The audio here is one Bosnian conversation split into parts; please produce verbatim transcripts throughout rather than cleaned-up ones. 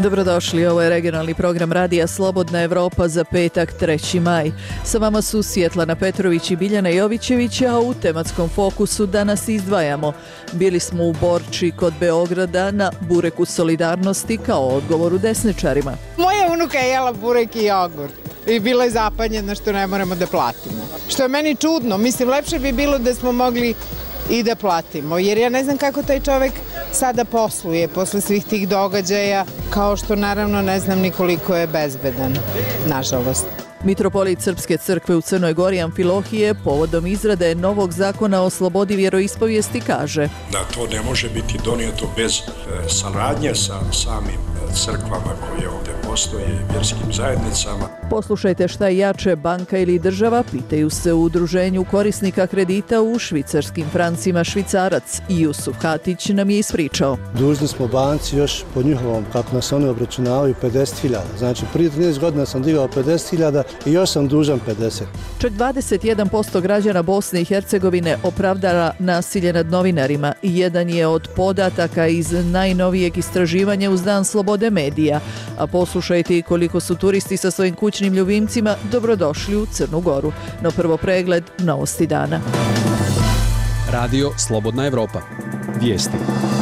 Dobrodošli, ovo je regionalni program Radija Slobodna Evropa za petak treći maj. Sa vama su Svjetlana Petrović i Biljana Jovićević, a u tematskom fokusu danas izdvajamo. Bili smo u Borči kod Beograda na bureku solidarnosti kao odgovoru desničarima. Moja unuka je jela burek i jogurt i bila je zapanjena što ne moramo da platimo. Što je meni čudno, mislim lepše bi bilo da smo mogli i da platimo, jer ja ne znam kako taj čovek sada posluje posle svih tih događaja, kao što naravno ne znam ni koliko je bezbedan, nažalost. Mitropolit Srpske crkve u Crnoj Gori Amfilohije povodom izrade novog zakona o slobodi vjeroispovijesti kaže da to ne može biti donijeto bez e, saradnje sa samim crkvama koje ovdje postoje i vjerskim zajednicama. Poslušajte šta je jače, banka ili država, pitaju se u udruženju korisnika kredita u švicarskim francima Švicarac. I Jusuf Hatić nam je ispričao. Dužni smo banci još po njihovom, kako nas oni obračunavaju, pedeset hiljada. Znači prije trinaest godina sam digao pedeset hiljada i još sam dužan pedeset. Čak dvadeset jedan posto građana Bosne i Hercegovine opravdava nasilje nad novinarima i jedan je od podataka iz najnovijeg istraživanja uz Dan slobode medija. A poslušajte i koliko su turisti sa svojim kućnim ljubimcima dobrodošli u Crnu Goru. No prvo pregled novosti dana. Radio Slobodna Evropa. Vijesti.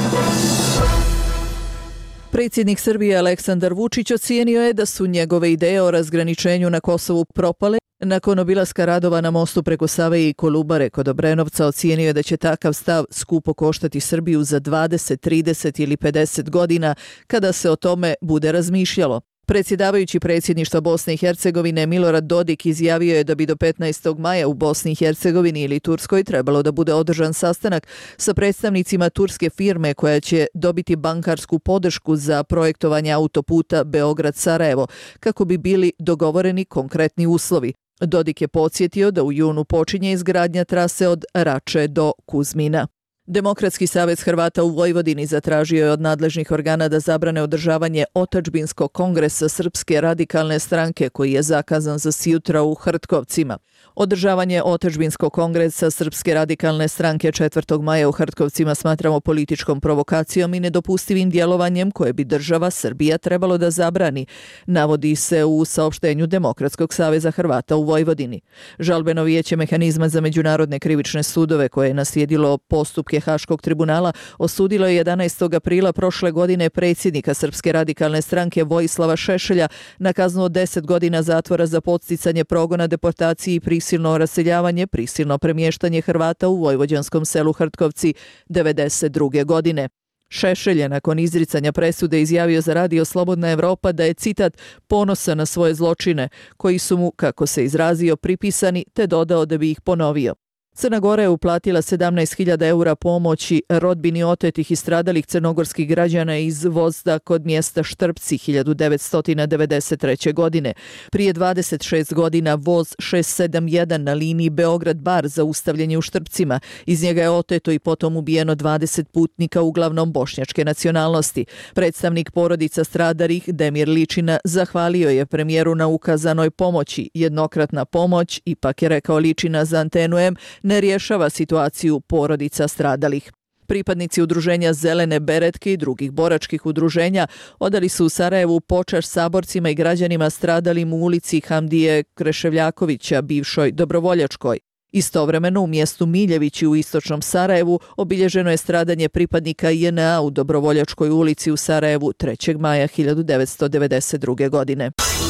Predsjednik Srbije Aleksandar Vučić ocijenio je da su njegove ideje o razgraničenju na Kosovu propale. Nakon obilaska radova na mostu preko Save i Kolubare kod Obrenovca ocijenio je da će takav stav skupo koštati Srbiju za dvadeset, trideset ili pedeset godina kada se o tome bude razmišljalo. Predsjedavajući predsjedništva Bosne i Hercegovine Milorad Dodik izjavio je da bi do petnaestog maja u Bosni i Hercegovini ili Turskoj trebalo da bude održan sastanak sa predstavnicima turske firme koja će dobiti bankarsku podršku za projektovanje autoputa Beograd-Sarajevo, kako bi bili dogovoreni konkretni uslovi. Dodik je podsjetio da u junu počinje izgradnja trase od Rače do Kuzmina. Demokratski savez Hrvata u Vojvodini zatražio je od nadležnih organa da zabrane održavanje otadžbinskog kongresa Srpske radikalne stranke koji je zakazan za sjutra u Hrtkovcima. Održavanje otadžbinskog kongresa Srpske radikalne stranke četvrtog maja u Hrtkovcima smatramo političkom provokacijom i nedopustivim djelovanjem koje bi država Srbija trebalo da zabrani, navodi se u saopštenju Demokratskog saveza Hrvata u Vojvodini. Žalbeno vijeće mehanizma za međunarodne krivične sudove koje je naslijedilo postupke Haškog tribunala osudilo je jedanaestog aprila prošle godine predsjednika Srpske radikalne stranke Vojislava Šešelja na kaznu od deset godina zatvora za podsticanje progona, deportaciji i prisilno raseljavanje, prisilno premještanje Hrvata u vojvođanskom selu Hrtkovci devedeset druge godine. Šešelj je nakon izricanja presude izjavio za Radio Slobodna Evropa da je, citat, ponosan na svoje zločine, koji su mu, kako se izrazio, pripisani, te dodao da bi ih ponovio. Crna Gora je uplatila sedamnaest hiljada eura pomoći rodbini otetih i stradalih crnogorskih građana iz Vozda kod mjesta Štrpci hiljadu devetsto devedeset treće. godine. Prije dvadeset šest godina voz šest sedam jedan na liniji Beograd-Bar zaustavljen je u Štrpcima. Iz njega je oteto i potom ubijeno dvadeset putnika, uglavnom bošnjačke nacionalnosti. Predstavnik porodica stradalih Demir Ličina zahvalio je premijeru na ukazanoj pomoći. Jednokratna pomoć, ipak je rekao Ličina za Antenu M, ne rješava situaciju porodica stradalih. Pripadnici udruženja Zelene beretke i drugih boračkih udruženja odali su u Sarajevu počast saborcima i građanima stradalim u ulici Hamdije Kreševljakovića, bivšoj Dobrovoljačkoj. Istovremeno u mjestu Miljevići u istočnom Sarajevu obilježeno je stradanje pripadnika J N A u Dobrovoljačkoj ulici u Sarajevu trećeg maja hiljadu devetsto devedeset druge. godine.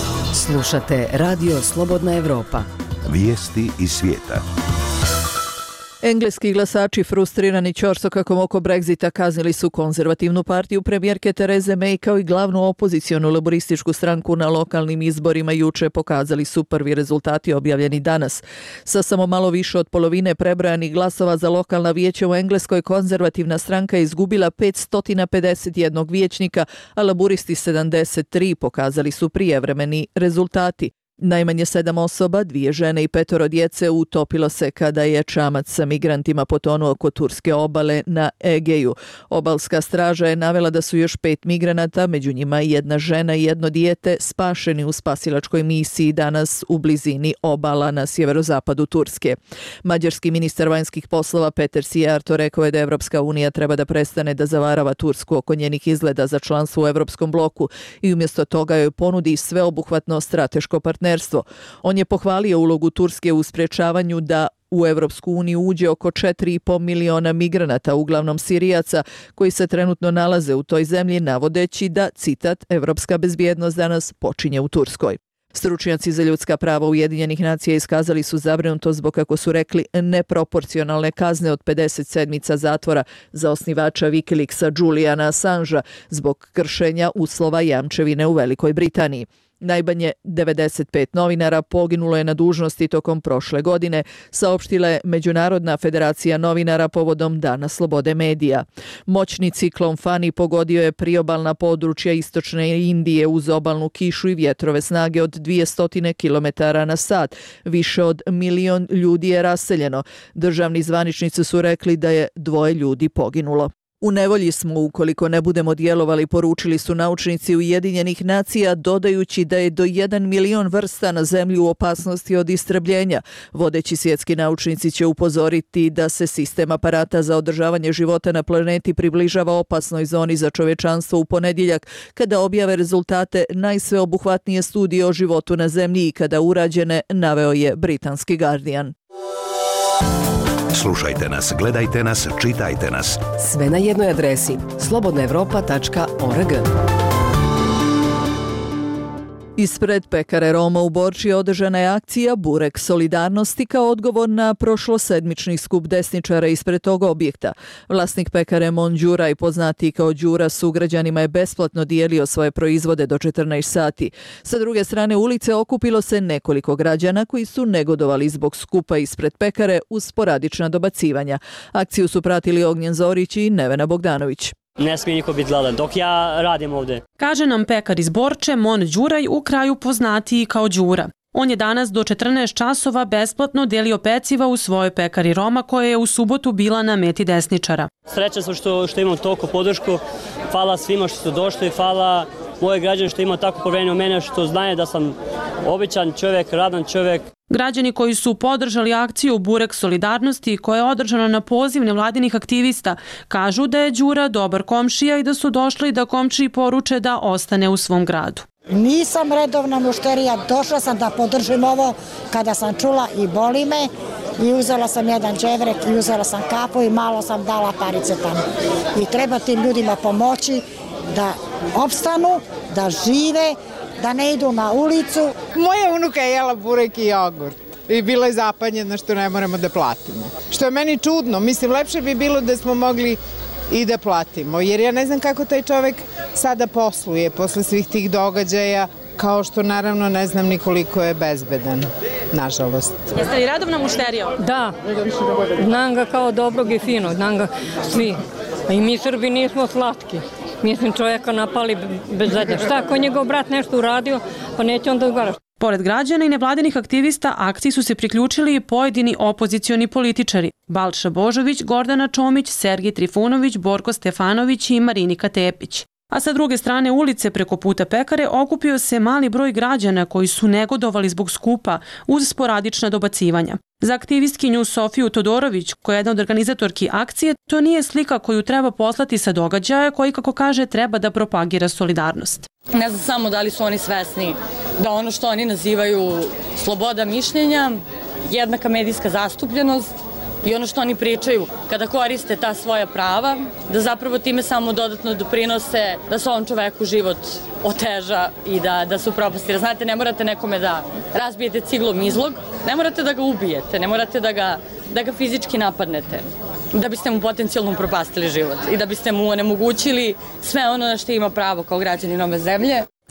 Slušate Radio Slobodna Evropa. Vijesti iz svijeta. Engleski glasači frustrirani ćorsokakom oko Brexita kaznili su konzervativnu partiju premijerke Tereze May kao i glavnu opozicionu laborističku stranku na lokalnim izborima juče, pokazali su prvi rezultati objavljeni danas. Sa samo malo više od polovine prebrojanih glasova za lokalna vijeća u Engleskoj konzervativna stranka je izgubila petsto pedeset jedan vijećnika, a laburisti sedamdeset tri, pokazali su prijevremeni rezultati. Najmanje sedam osoba, dvije žene i petoro djece utopilo se kada je čamac sa migrantima potonuo kod turske obale na Egeju. Obalska straža je navela da su još pet migranata, među njima jedna žena i jedno dijete, spašeni u spasilačkoj misiji danas u blizini obala na sjeverozapadu Turske. Mađarski ministar vanjskih poslova Peter Sijarto rekao je da Evropska unija treba da prestane da zavarava Tursku oko njenih izgleda za članstvo u Evropskom bloku i umjesto toga joj ponudi sveobuhvatno strateško partnerstvo. On je pohvalio ulogu Turske u sprječavanju da u Evropsku uniju uđe oko četiri i po miliona migranata, uglavnom Sirijaca, koji se trenutno nalaze u toj zemlji, navodeći da, citat, evropska bezbjednost danas počinje u Turskoj. Stručnjaci za ljudska prava Ujedinjenih nacija iskazali su zabrinutost zbog, kako su rekli, neproporcionalne kazne od pedeset sedmica zatvora za osnivača Wikileaksa Juliana Assangea zbog kršenja uslova jamčevine u Velikoj Britaniji. Najmanje devedeset pet novinara poginulo je na dužnosti tokom prošle godine, saopštila je Međunarodna federacija novinara povodom Dana slobode medija. Moćni ciklon Fani pogodio je priobalna područja istočne Indije uz obalnu kišu i vjetrove snage od dvjesto kilometara na sat. Više od milion ljudi je raseljeno. Državni zvaničnici su rekli da je dvoje ljudi poginulo. U nevolji smo ukoliko ne budemo djelovali, poručili su naučnici Ujedinjenih nacija, dodajući da je do jedan milion vrsta na zemlji u opasnosti od istrebljenja. Vodeći svjetski naučnici će upozoriti da se sistem aparata za održavanje života na planeti približava opasnoj zoni za čovečanstvo u ponedjeljak, kada objave rezultate najsveobuhvatnije studije o životu na zemlji i kada urađene, naveo je britanski Guardian. Slušajte nas, gledajte nas, čitajte nas. Sve na jednoj adresi slobodna evropa tačka org. Ispred pekare Roma u Borči održana je akcija Burek solidarnosti kao odgovor na prošlosedmični skup desničara ispred tog objekta. Vlasnik pekare Mon Đuraj, poznatiji kao Đura, sugrađanima je besplatno dijelio svoje proizvode do četrnaest sati. Sa druge strane ulice okupilo se nekoliko građana koji su negodovali zbog skupa ispred pekare uz sporadična dobacivanja. Akciju su pratili Ognjen Zorić i Nevena Bogdanović. Ne smije niko biti gladan dok ja radim ovdje. Kaže nam pekar iz Borče Mon Đuraj, u kraju poznatiji kao Đura. On je danas do četrnaest časova besplatno delio peciva u svojoj pekari Roma, koja je u subotu bila na meti desničara. Srećan sam što, što imam toliko podršku. Hvala svima što su došli, hvala moje građane što ima tako povjerenje u mene, što znaju da sam običan čovjek, radan čovjek. Građani koji su podržali akciju Burek solidarnosti, koja je održana na poziv nevladinih aktivista, kažu da je Đura dobar komšija i da su došli da komšiji poruče da ostane u svom gradu. Nisam redovna mušterija, došla sam da podržim ovo kada sam čula i boli me i uzela sam jedan dževrek i uzela sam kapu i malo sam dala parice tamo. I treba tim ljudima pomoći da opstanu, da žive, da ne idu na ulicu. Moja unuka je jela burek i jogurt i bila je zapanjena što ne moramo da platimo. Što je meni čudno, mislim, lepše bi bilo da smo mogli i da platimo, jer ja ne znam kako taj čovjek sada posluje posle svih tih događaja, kao što naravno ne znam ni koliko je bezbedan, nažalost. Jeste li redovna mušterija? Da, znam ga kao dobrog i finog, znam ga svi. I mi Srbi nismo slatki. Mislim, čovjeka napali bez zadnje. Šta, ako njegov brat nešto uradio, pa neće onda odgovaraš. Pored građana i nevladinih aktivista, akciji su se priključili i pojedini opozicioni političari. Balša Božović, Gordana Čomić, Sergij Trifunović, Borko Stefanović i Marinika Tepić. A sa druge strane ulice preko puta pekare okupio se mali broj građana koji su negodovali zbog skupa uz sporadična dobacivanja. Za aktivistkinju Sofiju Todorović, koja je jedna od organizatorki akcije, to nije slika koju treba poslati sa događaja koji, kako kaže, treba da propagira solidarnost. Ne znam samo da li su oni svesni da ono što oni nazivaju sloboda mišljenja, jednaka medijska zastupljenost i ono što oni pričaju kada koriste ta svoja prava, da zapravo time samo dodatno doprinose da se ovom čoveku život oteža i da, da se upropasti. Znate, ne morate nekome da razbijete ciglom izlog, ne morate da ga ubijete, ne morate da ga, da ga fizički napadnete, da biste mu potencijalno upropastili život i da biste mu onemogućili sve ono na što ima pravo kao građanin ove zemlje.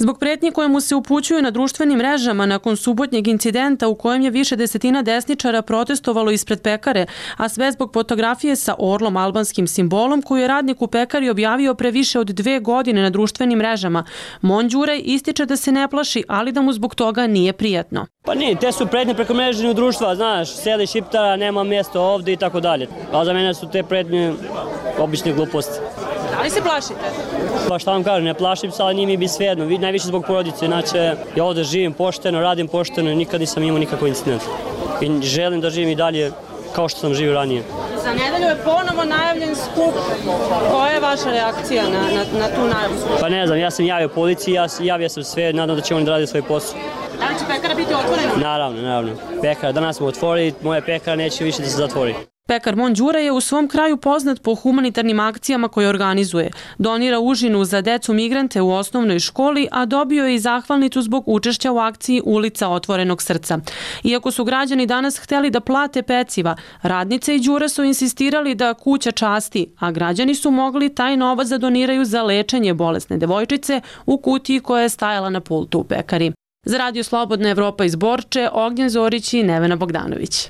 Zbog pretnje koje mu se upućuju na društvenim mrežama nakon subotnjeg incidenta u kojem je više desetina desničara protestovalo ispred pekare, a sve zbog fotografije sa orlom albanskim simbolom koju je radnik u pekari objavio pre više od dve godine na društvenim mrežama, Mondjurej ističe da se ne plaši, ali da mu zbog toga nije prijatno. Pa nije, te su pretnje preko mreženju društva, znaš, seli Šiptara, nema mjesto ovdje i tako dalje. A za mene su te pretnje obične gluposti. Da li se plašite? Pa šta vam kažem, ne plašim se, ali nije mi bi svejedno. Najviše zbog porodice, inače ja ovdje živim pošteno, radim pošteno i nikad nisam imao nikakav incident. I želim da živim i dalje kao što sam živio ranije. Za nedelju je ponovo najavljen skup. Koja je vaša reakcija na, na, na tu najavu? Pa ne znam, ja sam javio policiji, ja, javio sam sve, nadam da će oni da rade svoj posao. Da li će pekara biti otvorena? Naravno, naravno. Pekara, danas smo otvorili, moja pekara neće više da se zatvori. Pekar Mondjurej je u svom kraju poznat po humanitarnim akcijama koje organizuje. Donira užinu za decu migrante u osnovnoj školi, a dobio je i zahvalnicu zbog učešća u akciji Ulica otvorenog srca. Iako su građani danas hteli da plate peciva, radnice i Đure su insistirali da kuća časti, a građani su mogli taj novac da doniraju za lečenje bolesne devojčice u kutiji koja je stajala na pultu u pekari. Za Radio Slobodna Evropa iz Borče, Ognjen Zorić i Nevena Bogdanović.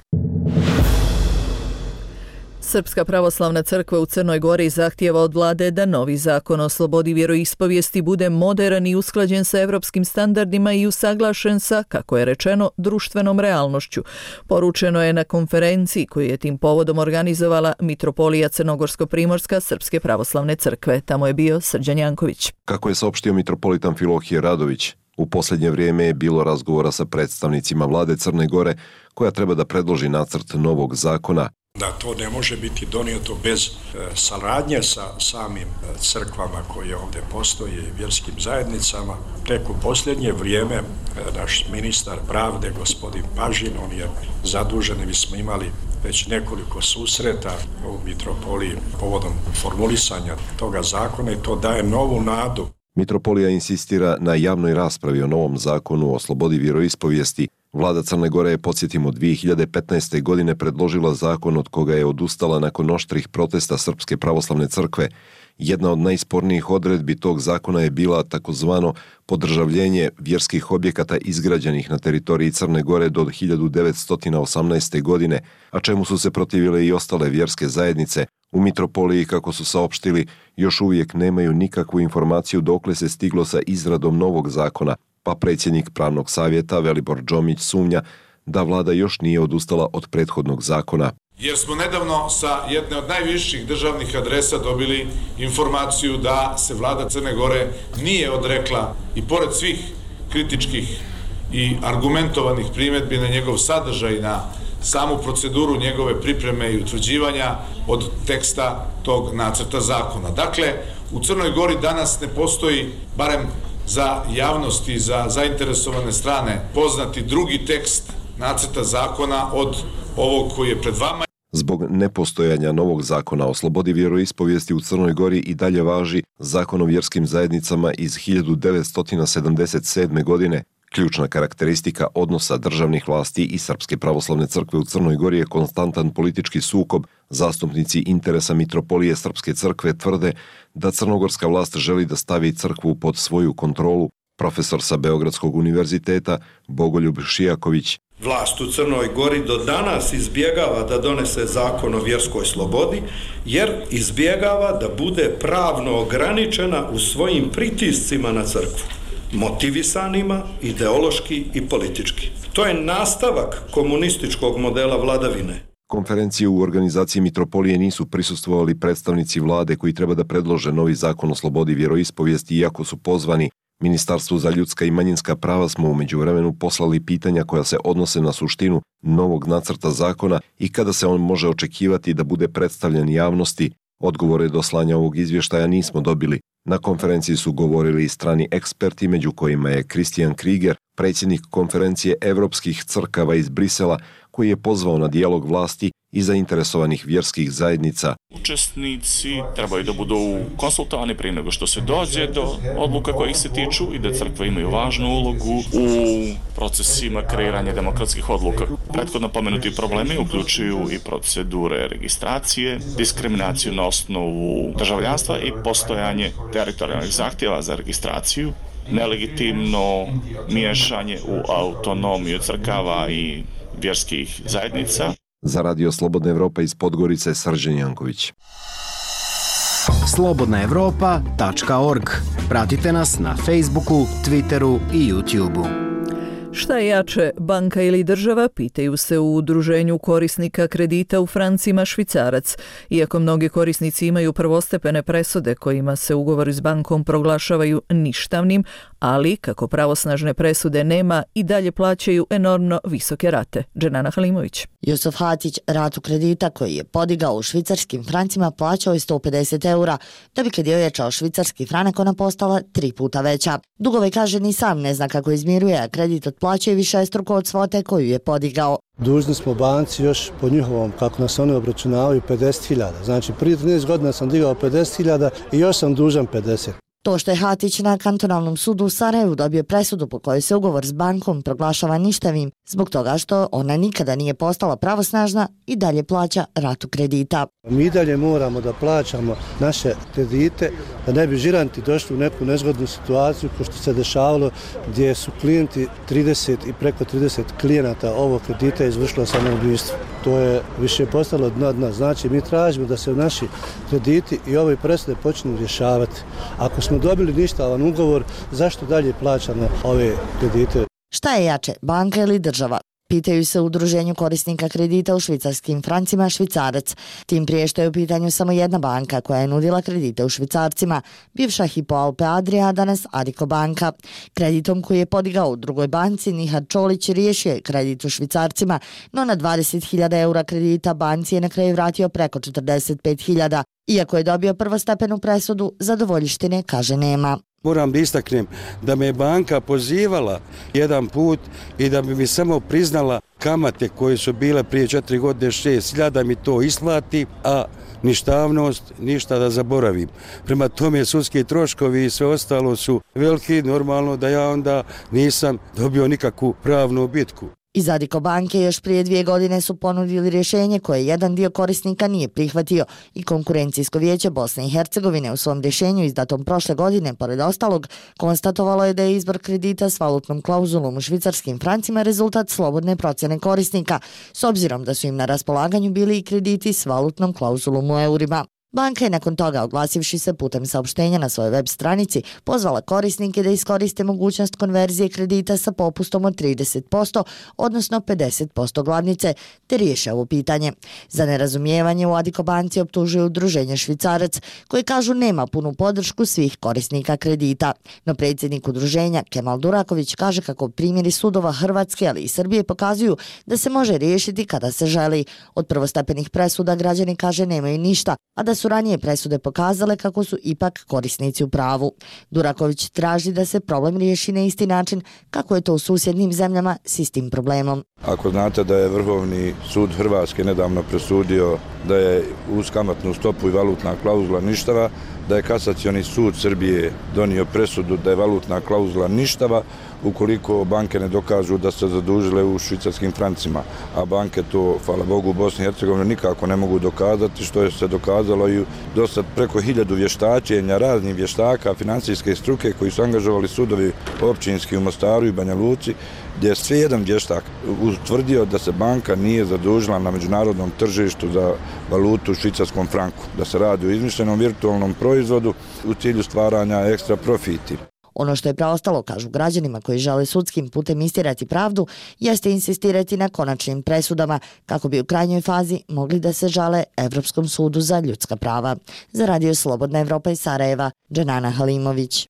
Srpska pravoslavna crkva u Crnoj Gori zahtijeva od vlade da novi zakon o slobodi vjeroispovijesti bude moderan i usklađen sa evropskim standardima i usaglašen sa, kako je rečeno, društvenom realnošću. Poručeno je na konferenciji koju je tim povodom organizovala Mitropolija Crnogorsko-Primorska Srpske pravoslavne crkve. Tamo je bio Srđan Janković. Kako je saopštio mitropolitan Filohije Radović, u posljednje vrijeme je bilo razgovora sa predstavnicima vlade Crne Gore koja treba da predloži nacrt novog zakona. Da to ne može biti donijeto bez e, saradnje sa samim crkvama koje ovdje postoje i vjerskim zajednicama. Tek u posljednje vrijeme e, naš ministar pravde, gospodin Pažin, on je zadužen i mi smo imali već nekoliko susreta u mitropoliji povodom formulisanja toga zakona i to daje novu nadu. Mitropolija insistira na javnoj raspravi o novom zakonu o slobodi vjeroispovijesti. Vlada Crne Gore je, podsjetimo, dvije hiljade petnaeste. godine predložila zakon od koga je odustala nakon oštrih protesta Srpske pravoslavne crkve. Jedna od najspornijih odredbi tog zakona je bila takozvano podržavljenje vjerskih objekata izgrađenih na teritoriji Crne Gore do hiljadu devetsto osamnaeste. godine, a čemu su se protivile i ostale vjerske zajednice. U mitropoliji, kako su saopštili, još uvijek nemaju nikakvu informaciju dokle se stiglo sa izradom novog zakona, pa predsjednik pravnog savjeta Velibor Džomić sumnja da vlada još nije odustala od prethodnog zakona. Jer smo nedavno sa jedne od najviših državnih adresa dobili informaciju da se vlada Crne Gore nije odrekla i pored svih kritičkih i argumentovanih primjedbi na njegov sadržaj, na samu proceduru njegove pripreme i utvrđivanja od teksta tog nacrta zakona. Dakle, u Crnoj Gori danas ne postoji, barem za javnost i za zainteresovane strane, poznati drugi tekst nacrta zakona od ovog koji je pred vama. Zbog nepostojanja novog zakona o slobodi vjeroispovijesti u Crnoj Gori i dalje važi Zakon o vjerskim zajednicama iz hiljadu devetsto sedamdeset sedme. godine. Ključna karakteristika odnosa državnih vlasti i Srpske pravoslavne crkve u Crnoj Gori je konstantan politički sukob. Zastupnici interesa Mitropolije Srpske crkve tvrde da crnogorska vlast želi da stavi crkvu pod svoju kontrolu. Profesor sa Beogradskog univerziteta Bogoljub Šijaković. Vlast u Crnoj Gori do danas izbjegava da donese zakon o vjerskoj slobodi, jer izbjegava da bude pravno ograničena u svojim pritiscima na crkvu, motivisanima, ideološki i politički. To je nastavak komunističkog modela vladavine. Konferenciji u organizaciji Mitropolije nisu prisustvovali predstavnici vlade koji treba da predlože novi zakon o slobodi vjeroispovijesti, iako su pozvani. Ministarstvu za ljudska i manjinska prava smo u međuvremenu poslali pitanja koja se odnose na suštinu novog nacrta zakona i kada se on može očekivati da bude predstavljen javnosti. Odgovore do slanja ovog izvještaja nismo dobili. Na konferenciji su govorili i strani eksperti, među kojima je Christian Krieger, predsjednik konferencije evropskih crkava iz Brisela, koji je pozvao na dijalog vlasti i zainteresovanih vjerskih zajednica. Učesnici trebaju da budu konsultovani prije nego što se dođe do odluka kojih se tiču i da crkve imaju važnu ulogu u procesima kreiranja demokratskih odluka. Prethodno pomenuti problemi uključuju i procedure registracije, diskriminaciju na osnovu državljanstva i postojanje teritorijalnih zahtjeva za registraciju, nelegitimno miješanje u autonomiju crkava i vjerskih zajednica. Za Radio Slobodna Evropa iz Podgorice, Srđan Janković. slobodna evropa tačka org. Pratite nas na Facebooku, Twitteru i YouTubeu. Šta je jače, banka ili država, pitaju se u udruženju korisnika kredita u francima Švicarac. Iako mnogi korisnici imaju prvostepene presude kojima se ugovori s bankom proglašavaju ništavnim, ali kako pravosnažne presude nema i dalje plaćaju enormno visoke rate. Dženana Halimović. Jusuf Hatić ratu kredita koji je podigao u švicarskim francima plaćao je sto pedeset eura, da bi kad je ojačao švicarski franak ona postala tri puta veća. Dugove kaže ni sam ne zna kako izmiruje, a kredit otplaćuje višestruko od svote koju je podigao. Dužni smo banci još po njihovom, kako nas oni obračunavaju, pedeset hiljada. Znači prije trinaest godina sam digao pedeset hiljada i još sam dužan pedeset. To što je Hatić na kantonalnom sudu u Sarajevu dobio presudu po kojoj se ugovor s bankom proglašava ništavim zbog toga što ona nikada nije postala pravosnažna i dalje plaća ratu kredita. Mi dalje moramo da plaćamo naše kredite da ne bi žiranti došli u neku nezgodnu situaciju kao što se dešavalo gdje su klijenti trideset i preko trideset klijenata ovog kredita izvršilo samoubistvo. To je više postalo dno dna. Znači mi tražimo da se naši krediti i ove presude počnu rješavati. Ako smo dobili ništavan ugovor, zašto dalje plaćamo ove kredite? Šta je jače, banka ili država? Pitaju se u udruženju korisnika kredita u švicarskim francima Švicarac. Tim prije što je u pitanju samo jedna banka koja je nudila kredite u švicarcima, bivša Hypo Alpe Adria, a danas Addiko banka. Kreditom koji je podigao u drugoj banci, Nihad Čolić riješio je kredit u švicarcima, no na dvadeset hiljada eura kredita banci je na kraju vratio preko četrdeset pet hiljada. Iako je dobio prvostepenu presudu, zadovoljištine kaže nema. Moram da istaknem da me je banka pozivala jedan put i da bi mi samo priznala kamate koje su bile prije četiri godine šest hiljada mi to isplati, a ništavnost ništa da zaboravim. Prema tome sudski troškovi i sve ostalo su veliki, normalno da ja onda nisam dobio nikakvu pravnu bitku. Iz Addiko banke još prije dvije godine su ponudili rješenje koje jedan dio korisnika nije prihvatio i Konkurencijsko vijeće Bosne i Hercegovine u svom rješenju izdatom prošle godine, pored ostalog, konstatovalo je da je izbor kredita s valutnom klauzulom u švicarskim francima rezultat slobodne procjene korisnika, s obzirom da su im na raspolaganju bili i krediti s valutnom klauzulom u eurima. Banka je nakon toga, oglasivši se putem saopštenja na svojoj web stranici, pozvala korisnike da iskoriste mogućnost konverzije kredita sa popustom od trideset posto, odnosno pedeset posto glavnice, te riješe ovo pitanje. Za nerazumijevanje u Addiko banci optužuje udruženje Švicarac, koji kažu nema punu podršku svih korisnika kredita. No predsjednik udruženja Kemal Duraković kaže kako primjeri sudova Hrvatske, ali i Srbije pokazuju da se može riješiti kada se želi. Od prvostepenih presuda građani, kaže, nemaju ništa, a da su ranije presude pokazale kako su ipak korisnici u pravu. Duraković traži da se problem riješi na isti način kako je to u susjednim zemljama s istim problemom. Ako znate da je Vrhovni sud Hrvatske nedavno presudio da je uz kamatnu stopu i valutna klauzula ništava, da je Kasacioni sud Srbije donio presudu da je valutna klauzula ništava ukoliko banke ne dokažu da se zadužile u švicarskim francima, a banke to, hvala Bogu, u Bosni i Hercegovini nikako ne mogu dokazati, što je se dokazalo i do sad preko hiljadu vještačenja raznih vještaka financijske struke koji su angažovali sudovi općinski u Mostaru i Banja Luci, gdje je sve jedan vještak utvrdio da se banka nije zadužila na međunarodnom tržištu za valutu u švicarskom franku, da se radi o izmišljenom virtualnom proizvodu u cilju stvaranja ekstra profiti. Ono što je preostalo, kažu građanima koji žele sudskim putem istirati pravdu, jeste insistirati na konačnim presudama kako bi u krajnjoj fazi mogli da se žale Evropskom sudu za ljudska prava. Za Radio Slobodna Evropa iz Sarajeva, Dženana Halimović.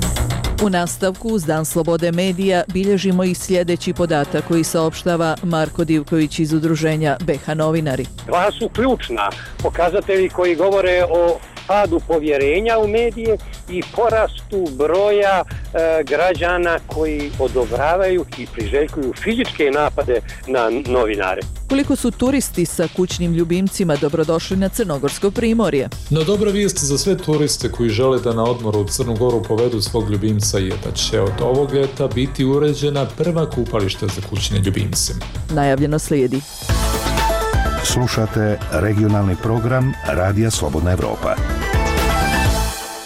U nastavku uz Dan slobode medija bilježimo i sljedeći podatak koji saopštava Marko Divković iz udruženja B H Novinari. Dva su ključna pokazatelji koji govore o padu povjerenja u medije i porastu broja e, građana koji odobravaju i priželjkuju fizičke napade na novinare. Koliko su turisti sa kućnim ljubimcima dobrodošli na Crnogorsko primorje? No, dobra vijest za sve turiste koji žele da na odmoru u Crnu Goru povedu svog ljubimca je da će od ovog ljeta biti uređena prva kupališta za kućne ljubimce. Najavljeno slijedi. Slušate regionalni program Radija Slobodna Evropa.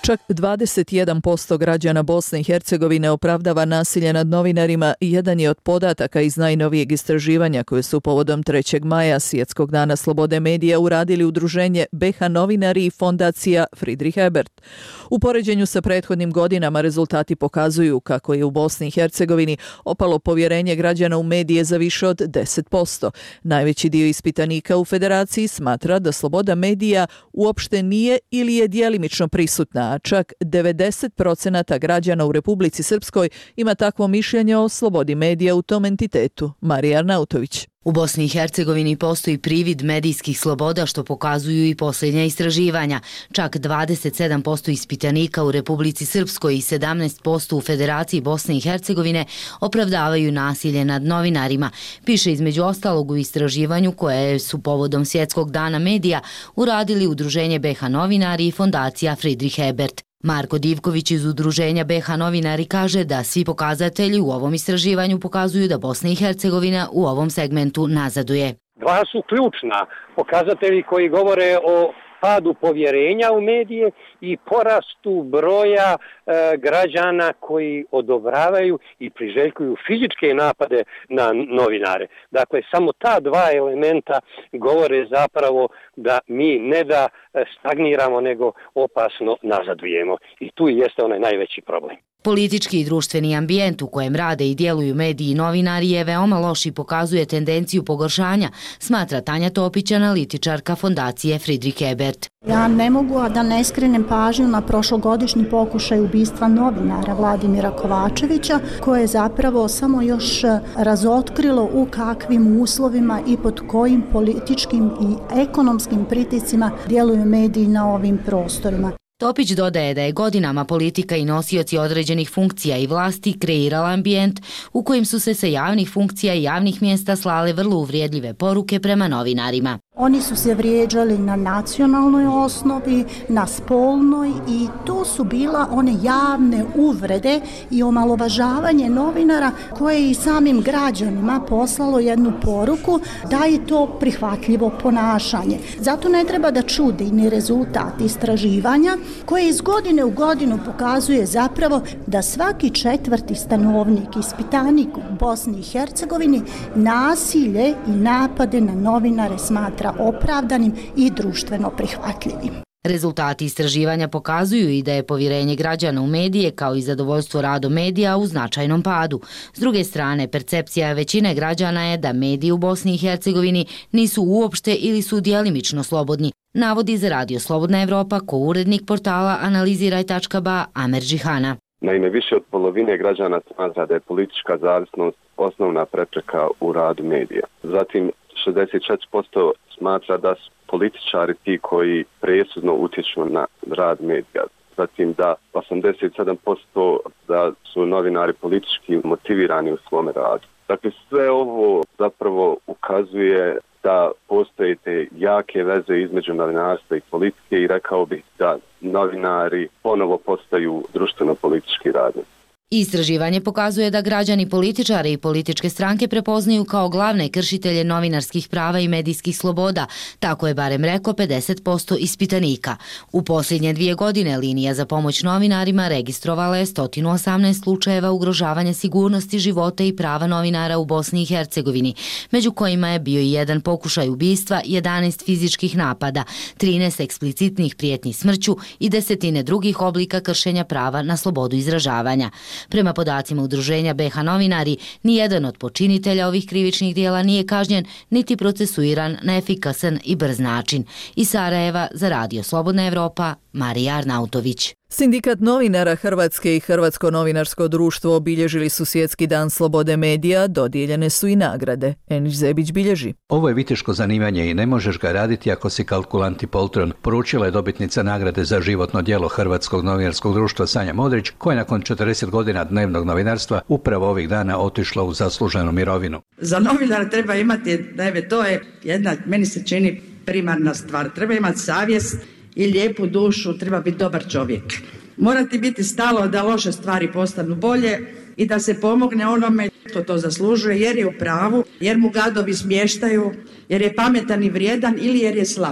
Čak dvadeset jedan posto građana Bosne i Hercegovine opravdava nasilje nad novinarima i jedan je od podataka iz najnovijeg istraživanja koje su povodom trećeg maja Svjetskog dana slobode medija uradili udruženje B H novinari i fondacija Friedrich Ebert. U poređenju sa prethodnim godinama rezultati pokazuju kako je u Bosni i Hercegovini opalo povjerenje građana u medije za više od deset posto. Najveći dio ispitanika u Federaciji smatra da sloboda medija uopšte nije ili je djelimično prisutna, a čak devedeset procenata građana u Republici Srpskoj ima takvo mišljenje o slobodi medija u tom entitetu. Marija Arnautović. U Bosni i Hercegovini postoji privid medijskih sloboda što pokazuju i posljednja istraživanja. Čak dvadeset sedam posto ispitanika u Republici Srpskoj i sedamnaest posto u Federaciji Bosne i Hercegovine opravdavaju nasilje nad novinarima, piše između ostalog u istraživanju koje su povodom Svjetskog dana medija uradili udruženje B H novinari i fondacija Friedrich Ebert. Marko Divković iz udruženja B H novinari kaže da svi pokazatelji u ovom istraživanju pokazuju da Bosna i Hercegovina u ovom segmentu nazaduje. Dva su ključna pokazatelji koji govore o padu povjerenja u medije i porastu broja e, građana koji odobravaju i priželjkuju fizičke napade na novinare. Dakle, samo ta dva elementa govore zapravo da mi ne da stagniramo, nego opasno nazadujemo. I tu jeste onaj najveći problem. Politički i društveni ambijent u kojem rade i djeluju mediji i novinari je veoma loš i pokazuje tendenciju pogoršanja, smatra Tanja Topić, analitičarka fondacije Friedrich Ebert. Ja ne mogu a da ne skrenem pažnju na prošlogodišnji pokušaj ubistva novinara Vladimira Kovačevića, koje je zapravo samo još razotkrilo u kakvim uslovima i pod kojim političkim i ekonomskim pritiscima djeluju mediji na ovim prostorima. Topić dodaje da je godinama politika i nosioci određenih funkcija i vlasti kreirala ambijent u kojim su se sa javnih funkcija i javnih mjesta slale vrlo uvrijedljive poruke prema novinarima. Oni su se vrijeđali na nacionalnoj osnovi, na spolnoj i to su bila one javne uvrede i omalovažavanje novinara koje je i samim građanima poslalo jednu poruku da je to prihvatljivo ponašanje. Zato ne treba da čudi ni rezultat istraživanja koje iz godine u godinu pokazuje zapravo da svaki četvrti stanovnik, ispitanik u Bosni i Hercegovini nasilje i napade na novinare smatra opravdanim i društveno prihvatljivim. Rezultati istraživanja pokazuju i da je povjerenje građana u medije kao i zadovoljstvo radom medija u značajnom padu. S druge strane, percepcija većine građana je da mediji u Bosni i Hercegovini nisu uopšte ili su djelimično slobodni, navodi za Radio Slobodna Evropa ko-urednik portala analiziraj tačka ba Amer Džihana. Naime, više od polovine građana smatra da je politička zavisnost osnovna prepreka u radu medija. Zatim, šezdeset četiri posto smatra da su političari ti koji presudno utječu na rad medija. Zatim da osamdeset sedam posto da su novinari politički motivirani u svome radu. Dakle, sve ovo zapravo ukazuje da postoje te jake veze između novinarstva i politike i rekao bih da novinari ponovo postaju društveno-politički radnici. Istraživanje pokazuje da građani političare i političke stranke prepoznaju kao glavne kršitelje novinarskih prava i medijskih sloboda, tako je barem rekao pedeset posto ispitanika. U posljednje dvije godine linija za pomoć novinarima registrovala je sto osamnaest slučajeva ugrožavanja sigurnosti, života i prava novinara u Bosni i Hercegovini, među kojima je bio i jedan pokušaj ubistva, jedanaest fizičkih napada, trinaest eksplicitnih prijetnji smrću i desetine drugih oblika kršenja prava na slobodu izražavanja. Prema podacima udruženja B H novinari, nijedan od počinitelja ovih krivičnih dijela nije kažnjen niti procesuiran na efikasan i brz način. Iz Sarajeva za Radio Slobodna Evropa, Marija Arnautović. Sindikat novinara Hrvatske i Hrvatsko novinarsko društvo obilježili su Svjetski dan slobode medija, dodijeljene su i nagrade. Enić Zebić bilježi. Ovo je viteško zanimanje i ne možeš ga raditi ako si kalkulant i poltron, poručila je dobitnica nagrade za životno djelo Hrvatskog novinarskog društva Sanja Modrić, koja je nakon četrdeset godina dnevnog novinarstva upravo ovih dana otišla u zasluženu mirovinu. Za novinara treba imati, naime, to je jedna, meni se čini, primarna stvar. Treba imati savjest i lijepu dušu, treba biti dobar čovjek. Mora ti biti stalo da loše stvari postanu bolje i da se pomogne onome što to zaslužuje, jer je u pravu, jer mu gadovi smještaju, jer je pametan i vrijedan ili jer je slab.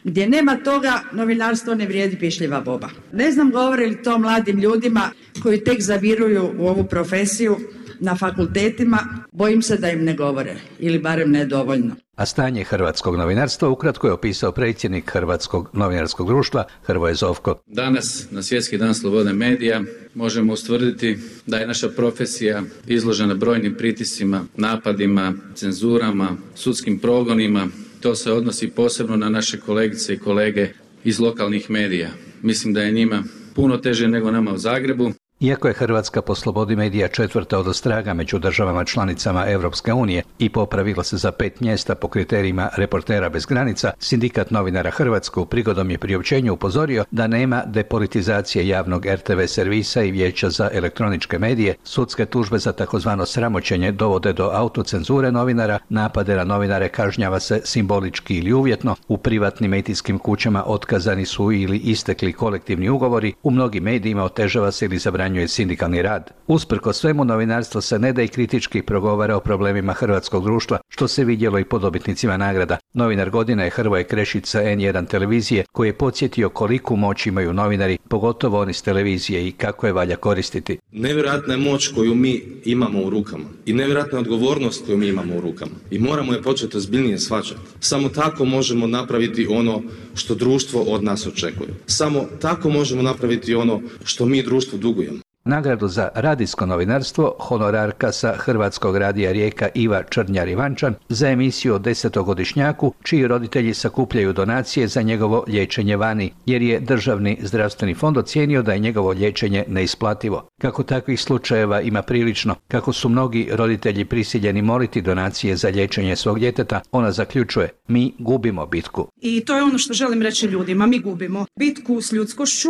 Gdje nema toga, novinarstvo ne vrijedi pišljiva boba. Ne znam govore li to mladim ljudima koji tek zaviruju u ovu profesiju na fakultetima, bojim se da im ne govore, ili barem ne dovoljno. A stanje hrvatskog novinarstva ukratko je opisao predsjednik Hrvatskog novinarskog društva Hrvoje Zovko. Danas, na Svjetski dan slobode medija, možemo ustvrditi da je naša profesija izložena brojnim pritiscima, napadima, cenzurama, sudskim progonima. To se odnosi posebno na naše kolegice i kolege iz lokalnih medija. Mislim da je njima puno teže nego nama u Zagrebu. Iako je Hrvatska po slobodi medija četvrta odostraga među državama članicama Europske unije i popravila se za pet mjesta po kriterijima Reportera bez granica, Sindikat novinara Hrvatske u prigodom je priopćenju upozorio da nema depolitizacije javnog er te ve servisa i Vijeća za elektroničke medije, sudske tužbe za takozvano sramoćenje dovode do autocenzure novinara, napade na novinare kažnjava se simbolički ili uvjetno, u privatnim medijskim kućama otkazani su ili istekli kolektivni ugovori, u mnogim medijima otežava se ili zabranjuje je sindikalni rad. Usprkos svemu, novinarstvo se ne da i kritički progovara o problemima hrvatskog društva, što se vidjelo i po dobitnicima nagrada. Novinar godine je Hrvoje Krešić sa en jedan televizije, koji je podsjetio koliku moć imaju novinari, pogotovo oni s televizije, i kako je valja koristiti. Nevjerojatna je moć koju mi imamo u rukama i nevjerojatna je odgovornost koju mi imamo u rukama i moramo je početi ozbiljnije shvaćati. Samo tako možemo napraviti ono što društvo od nas očekuje. Samo tako možemo napraviti ono što mi društvu dugujemo. Nagradu za radijsko novinarstvo honorarka sa Hrvatskog radija Rijeka Iva Črnjar-Ivančan za emisiju o desetogodišnjaku čiji roditelji sakupljaju donacije za njegovo liječenje vani, jer je Državni zdravstveni fond ocijenio da je njegovo liječenje neisplativo. Kako takvih slučajeva ima prilično, kako su mnogi roditelji prisiljeni moliti donacije za liječenje svog djeteta, ona zaključuje: mi gubimo bitku. I to je ono što želim reći ljudima, mi gubimo bitku s ljudskošću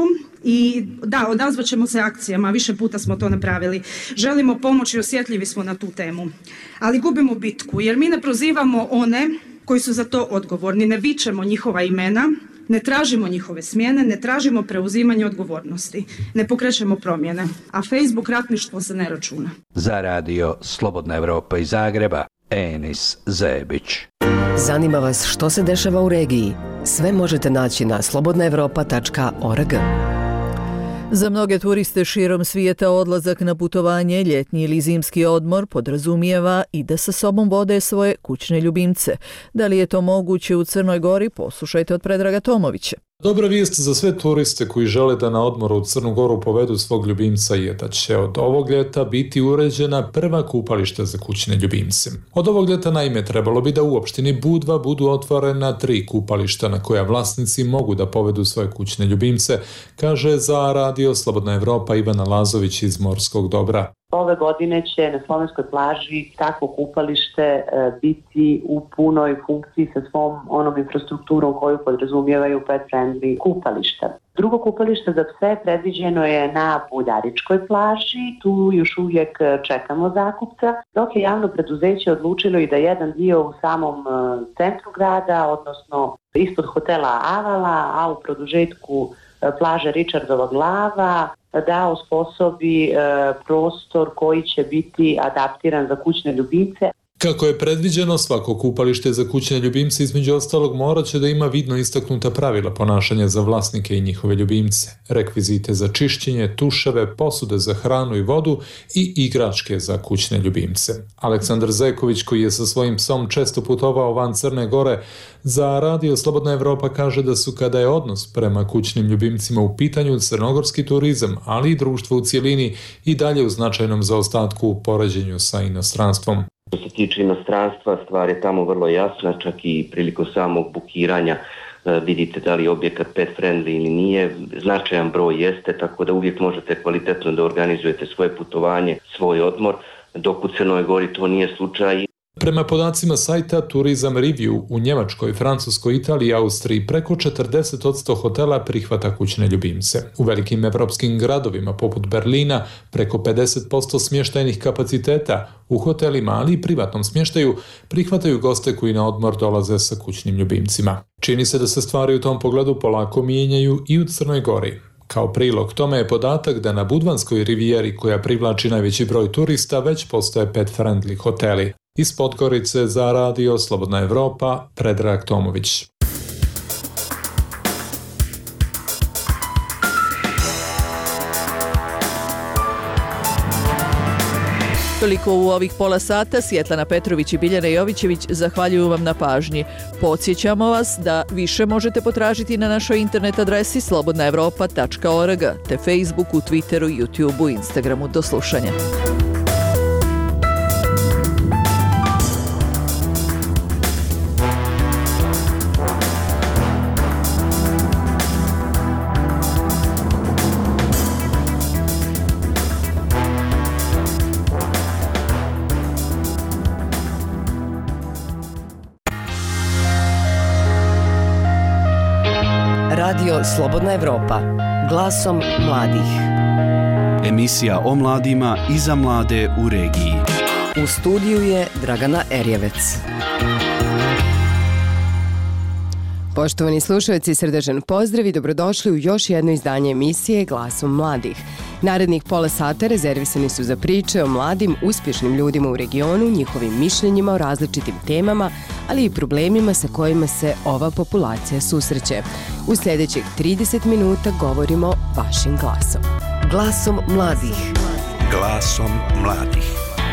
i da, odazvat ćemo se akcijama, više puta smo to napravili. Želimo pomoći, osjetljivi smo na tu temu. Ali gubimo bitku jer mi ne prozivamo one koji su za to odgovorni, ne vičemo njihova imena, ne tražimo njihove smjene, ne tražimo preuzimanje odgovornosti, ne pokrećemo promjene, a Facebook ratništvo se ne računa. Za radio Slobodna Evropa iz Zagreba, Enis Zebić. Zanima vas što se dešava u regiji? Sve možete naći na slobodna evropa tačka org. Za mnoge turiste širom svijeta odlazak na putovanje, ljetni ili zimski odmor podrazumijeva i da sa sobom vode svoje kućne ljubimce. Da li je to moguće u Crnoj Gori? Poslušajte od Predraga Tomovića. Dobra vijest za sve turiste koji žele da na odmoru u Crnu Goru povedu svog ljubimca je da će od ovog ljeta biti uređena prva kupališta za kućne ljubimce. Od ovog ljeta naime trebalo bi da u opštini Budva budu otvorena tri kupališta na koja vlasnici mogu da povedu svoje kućne ljubimce, kaže za radio Slobodna Evropa Ivana Lazović iz Morskog Dobra. Ove godine će na slovenskoj plaži takvo kupalište biti u punoj funkciji sa svom onom infrastrukturom koju podrazumijevaju pet-friendly kupališta. Drugo kupalište za pse predviđeno je na Buljaričkoj plaži, tu još uvijek čekamo zakupca, dok je javno preduzeće odlučilo i da jedan dio u samom centru grada, odnosno ispod hotela Avala, a u produžetku plaže Richardova glava, da osposobi e, prostor koji će biti adaptiran za kućne ljubimce. Kako je predviđeno, svako kupalište za kućne ljubimce između ostalog morat će da ima vidno istaknuta pravila ponašanja za vlasnike i njihove ljubimce, rekvizite za čišćenje, tuševe, posude za hranu i vodu i igračke za kućne ljubimce. Aleksandar Zeković, koji je sa svojim psom često putovao van Crne Gore, za radio Slobodna Evropa kaže da su, kada je odnos prema kućnim ljubimcima u pitanju, crnogorski turizam, ali i društvo u cijelini, i dalje u značajnom zaostatku u poređenju sa inostranstvom. Što se tiče inostranstva, stvar je tamo vrlo jasna, čak i prilikom samog bukiranja vidite da li je objekat pet friendly ili nije, značajan broj jeste, tako da uvijek možete kvalitetno da organizujete svoje putovanje, svoj odmor, dok u Crnoj Gori to nije slučaj. Prema podacima sajta Tourism Review, u Njemačkoj, Francuskoj, Italiji i Austriji preko četrdeset posto hotela prihvata kućne ljubimce. U velikim evropskim gradovima poput Berlina preko pedeset posto smještajnih kapaciteta u hotelima, ali i privatnom smještaju, prihvataju goste koji na odmor dolaze sa kućnim ljubimcima. Čini se da se stvari u tom pogledu polako mijenjaju i u Crnoj Gori. Kao prilog tome je podatak da na Budvanskoj rivijeri, koja privlači najveći broj turista, već postoje pet-friendly hoteli. Iz Podgorice za radio Slobodna Evropa, Predrag Tomović. Toliko u ovih pola sata. Svjetlana Petrović i Biljana Jovićević zahvaljuju vam na pažnji. Podsjećamo vas da više možete potražiti na našoj internet adresi slobodna evropa tačka org te Facebooku, Twitteru, YouTubeu, Instagramu. Do slušanja. Radio Slobodna Evropa, glasom mladih. Emisija o mladima i za mlade u regiji. U studiju je Dragana Erjevec. Poštovani slušalci, srdačan pozdrav i dobrodošli u još jedno izdanje emisije Glasom mladih. Narednih pola sata rezervisani su za priče o mladim, uspješnim ljudima u regionu, njihovim mišljenjima o različitim temama, ali i problemima sa kojima se ova populacija susreće. U sljedećih trideset minuta govorimo vašim glasom. Glasom mladih. Glasom mladih.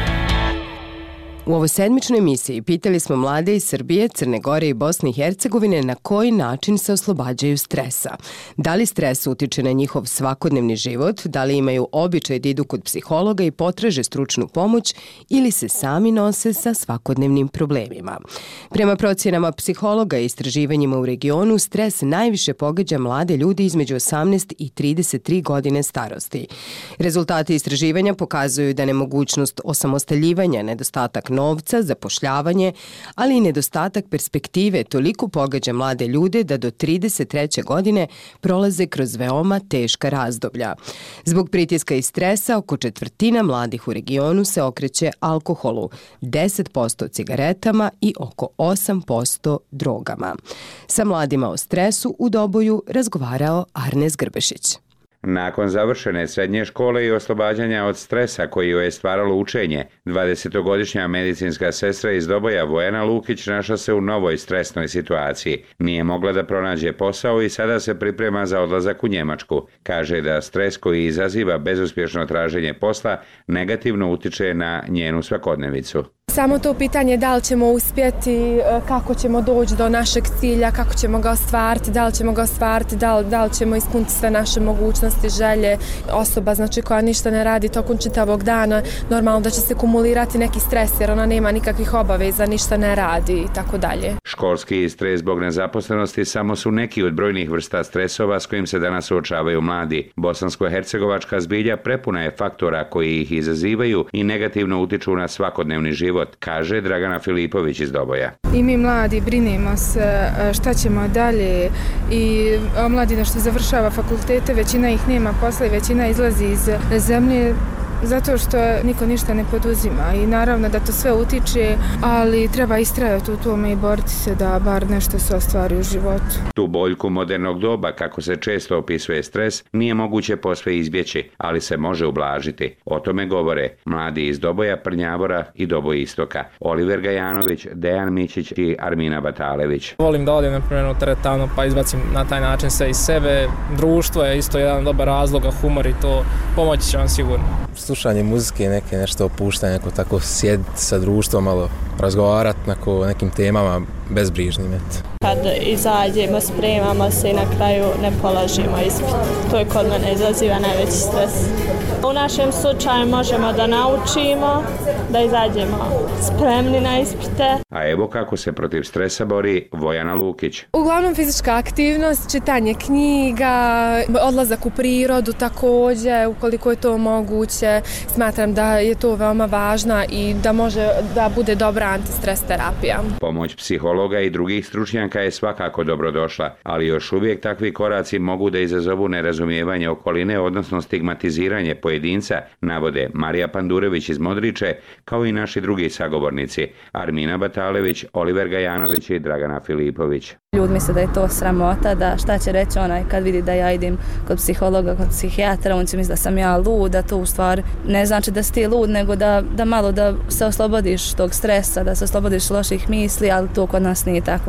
U ovoj sedmičnoj emisiji pitali smo mlade iz Srbije, Crne Gore i Bosne i Hercegovine na koji način se oslobađaju stresa. Da li stres utiče na njihov svakodnevni život, da li imaju običaj da idu kod psihologa i potraže stručnu pomoć ili se sami nose sa svakodnevnim problemima. Prema procjenama psihologa i istraživanjima u regionu, stres najviše pogađa mlade ljude između osamnaest i trideset tri godine starosti. Rezultati istraživanja pokazuju da nemogućnost osamostaljivanja, nedostatak novca, zapošljavanje, ali i nedostatak perspektive toliko pogađa mlade ljude da do trideset treće godine prolaze kroz veoma teška razdoblja. Zbog pritiska i stresa, oko četvrtina mladih u regionu se okreće alkoholu, deset posto cigaretama i oko osam posto drogama. Sa mladima o stresu u Doboju razgovarao Arnes Grbešić. Nakon završene srednje škole i oslobađanja od stresa koji joj je stvaralo učenje, dvadesetogodišnja medicinska sestra iz Doboja Vojana Lukić našla se u novoj stresnoj situaciji. Nije mogla da pronađe posao i sada se priprema za odlazak u Njemačku. Kaže da stres koji izaziva bezuspješno traženje posla negativno utiče na njenu svakodnevicu. Samo to pitanje da li ćemo uspjeti, kako ćemo doći do našeg cilja, kako ćemo ga ostvariti, da li ćemo ga ostvariti, da li, da li ćemo ispuniti sve naše mogućnosti, želje. Osoba znači koja ništa ne radi tokom čitavog dana, normalno da će se kumulirati neki stres jer ona nema nikakvih obaveza, ništa ne radi i tako dalje. Školski stres zbog nezaposlenosti samo su neki od brojnih vrsta stresova s kojim se danas suočavaju mladi. Bosansko-hercegovačka zbilja prepuna je faktora koji ih izazivaju i negativno utiču na svakodnevni život, kaže Dragana Filipović iz Doboja. I mi mladi brinemo se šta ćemo dalje i omladina što završava fakultete, većina ih nema posla i većina izlazi iz zemlje zato što niko ništa ne poduzima i naravno da to sve utiče, ali treba istrajati u tome i boriti se da bar nešto se ostvari u životu. Tu boljku modernog doba, kako se često opisuje stres, nije moguće posve izbjeći, ali se može ublažiti. O tome govore mladi iz Doboja, Prnjavora i Doboj Istoka. Oliver Gajanović, Dejan Mićić i Armina Batalević. Volim da odim na primjer u teretanu pa izbacim na taj način sve iz sebe. Društvo je isto jedan dobar razlog, humor i to pomoći će vam sigurno. Slušanje muzike, neke nešto opuštanje, neko tako sjediti sa društvom, malo razgovarati o nekim temama bezbrižnim. Kad izađemo, spremamo se i na kraju ne položimo ispit. To je kod mene izaziva najveći stres. U našem slučaju možemo da naučimo, da izađemo spremni na ispite. A evo kako se protiv stresa bori Vojana Lukić. Uglavnom fizička aktivnost, čitanje knjiga, odlazak u prirodu također, ukoliko je to moguće. Smatram da je to veoma važno i da može da bude dobra antistres terapija. Pomoć psihologa i drugih stručnjaka je svakako dobrodošla, ali još uvijek takvi koraci mogu da izazovu nerazumijevanje okoline, odnosno stigmatiziranje pojedinca, navode Marija Pandurević iz Modriče, kao i naši drugi sagovornici, Armina Batalević, Oliver Gajanović i Dragana Filipović. Ljudi misle da je to sramota, da šta će reći onaj kad vidi da ja idem kod psihologa, kod psihijatra, on će misli da sam ja lud, da to u stvari ne znači da si ti lud, nego da, da malo da se oslobodiš tog stresa, da se oslobodiš loših misli, ali to kod nas nije tako. U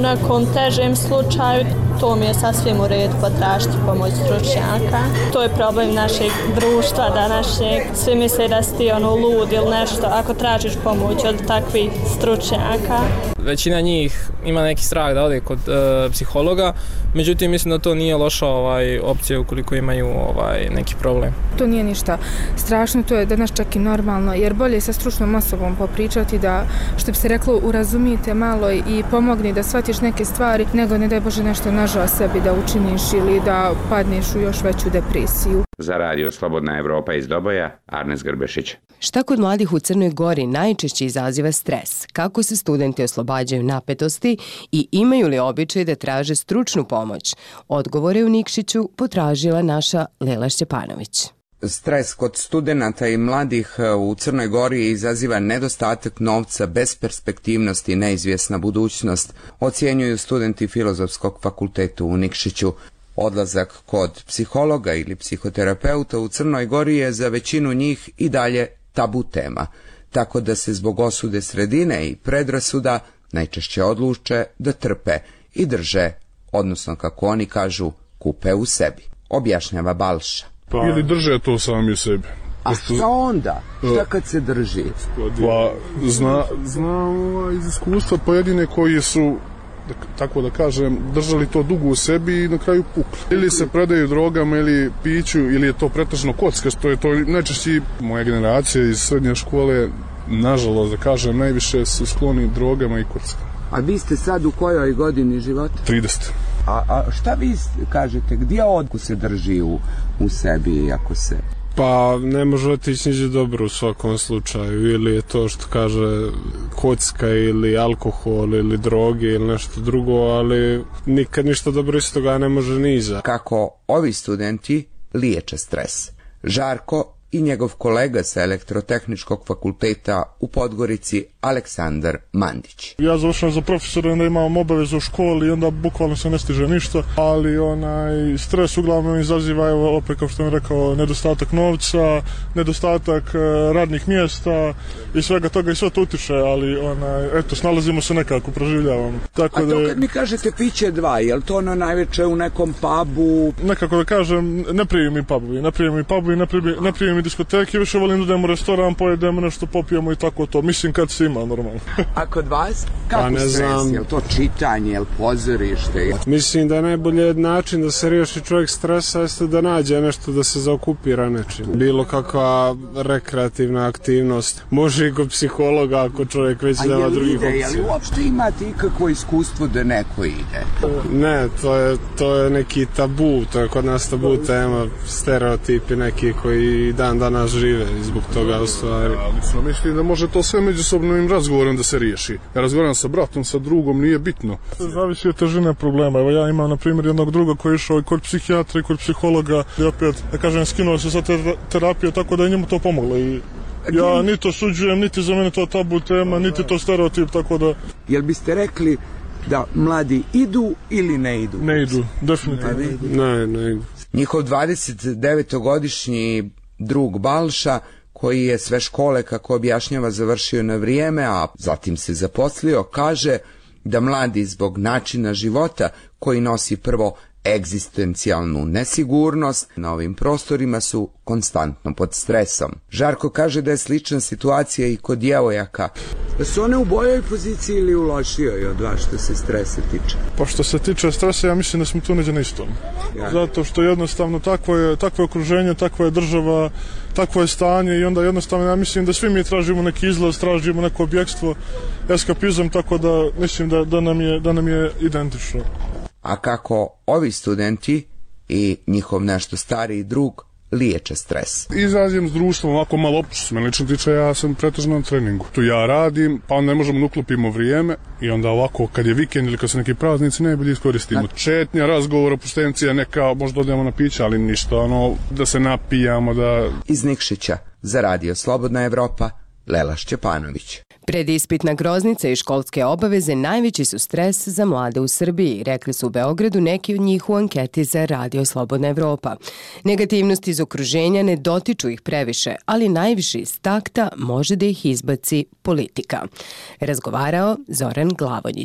U nekom težem slučaju to mi je sasvim u redu potražiti pomoć stručnjaka. To je problem našeg društva današnjeg. Svi misle da si ti ono lud ili nešto ako tražiš pomoć od takvih stručnjaka. Većina njih ima neki strah da ode kod e, psihologa, međutim mislim da to nije loša ovaj, opcija ukoliko imaju ovaj, neki problem. To nije ništa strašno, to je danas čak i normalno, jer bolje sa stručnom osobom popričati da, što bi se reklo, urazumite malo i pomogni da shvatiš neke stvari, nego ne daj Bože nešto nažao sebi da učiniš ili da padneš u još veću depresiju. Za radio Slobodna Evropa iz Doboja, Arnes Grbešić. Šta kod mladih u Crnoj Gori najčešće izaziva stres? Kako se studenti oslobađaju napetosti i imaju li običaj da traže stručnu pomoć? Odgovore u Nikšiću potražila naša Lela Šćepanović. Stres kod studenata i mladih u Crnoj Gori izaziva nedostatak novca, besperspektivnost i neizvjesna budućnost, ocjenjuju studenti Filozofskog fakulteta u Nikšiću. Odlazak kod psihologa ili psihoterapeuta u Crnoj Gori je za većinu njih i dalje tabu tema, tako da se zbog osude sredine i predrasuda najčešće odluče da trpe i drže, odnosno kako oni kažu, kupe u sebi, objašnjava Balša. Pa, ili drže to sami u sebi. A šta onda? Šta kad se drži? Pa, zna, znam iz iskustva pojedine koji su, da, tako da kažem, držali to dugo u sebi i na kraju pukli. Ili se predaju drogama ili piću, ili je to pretežno kocka, što je to najčešće moja generacija iz srednje škole, nažalost da kažem, najviše su skloni drogama i kockama. A vi ste sad u kojoj godini života? trideset. A, a šta vi kažete, gdje odku se drži u, u sebi ako se... Pa ne može otići niđe dobro u svakom slučaju, ili je to što kaže kocka ili alkohol ili droge ili nešto drugo, ali nikad ništa dobro iz toga ne može ni iza. Kako ovi studenti liječe stres? Žarko i njegov kolega sa Elektrotehničkog fakulteta u Podgorici, Aleksandar Mandić. Ja završam za profesora, onda imam obavezu u školi i onda bukvalno se ne stiže ništa, ali onaj stres uglavnom izaziva, evo opet kao što sam rekao, nedostatak novca, nedostatak uh, radnih mjesta i svega toga i sve to utiče, ali onaj, eto, snalazimo se nekako, proživljavamo. Tako A to da, kad mi kažete piće dva, je li to ono najveće u nekom pubu? Nekako da kažem, ne prije mi pubovi, ne prije mi pubovi, ne prije, ne prije mi diskoteke, više volim da idemo u restoran, pojedemo nešto, popijemo i tako to. Mislim kad se ima normalno. A kod vas? Kako pa ne stres? Znam. Je li to čitanje, je li pozorište? Mislim da je najbolje način da se riješi čovjek stresa jeste da nađe nešto da se zaokupira nečim. Bilo kakva rekreativna aktivnost. Može i kod psihologa ako čovjek već nema drugih opcija. Je li uopšte imate ikakvo iskustvo da neko ide? Ne, to je, to je neki tabu, to je kod nas tabu tema, stereotipi neki koji dan danas žive i zbog toga u stvari. Ja, mislim da može to sve međusobnim razgovorom da se riješi. Ja razgovaram sa bratom, sa drugom, nije bitno. Zavisi od težine problema. Evo ja imam na primjer jednog druga koji je išao i kod psihijatra i kod psihologa i opet, da kažem, skinuo se sa te terapije, tako da je njemu to pomoglo i ja ni to suđujem, niti za mene to tabu tema, niti to stereotip, tako da... Jel biste rekli da mladi idu ili ne idu? Ne idu, definitivno. Ne, ne idu. Njihov dvadesetdevetogodišnji drug Balša, koji je sve škole, kako objašnjava, završio na vrijeme, a zatim se zaposlio, kaže da mladi zbog načina života koji nosi prvo egzistencijalnu nesigurnost na ovim prostorima su konstantno pod stresom. Žarko kaže da je slična situacija i kod djevojaka. Da su one u boljoj poziciji ili u lošijoj od vas što se stresa tiče? Pa što se tiče stresa, ja mislim da smo tu neđe na istom. Ja. Zato što jednostavno takvo je, takvo je okruženje, takva je država, takvo je stanje i onda jednostavno ja mislim da svi mi tražimo neki izlaz, tražimo neko objekstvo, eskapizam, tako da mislim da, da, nam, je, da nam je identično. A kako ovi studenti i njihov nešto stariji drug liječe stres? Izrazim s društvom ovako malo opće, što me lično tiče, ja sam pretežno na treningu. Tu ja radim, pa onda ne možemo da uklopimo vrijeme i onda ovako kad je vikend ili kad su neki praznici najbolje iskoristimo. Četnja, razgovor, opuštencija, neka, možda odemo na piće, ali ništa, ono, da se napijamo, da... Iz Nikšića za radio Slobodna Evropa, Lela Šćepanović. Predispitna groznica i školske obaveze najveći su stres za mlade u Srbiji, rekli su u Beogradu neki od njih u anketi za radio Slobodna Evropa. Negativnosti iz okruženja ne dotiču ih previše, ali najviše iz takta može da ih izbaci politika. Razgovarao Zoran Glavonjić.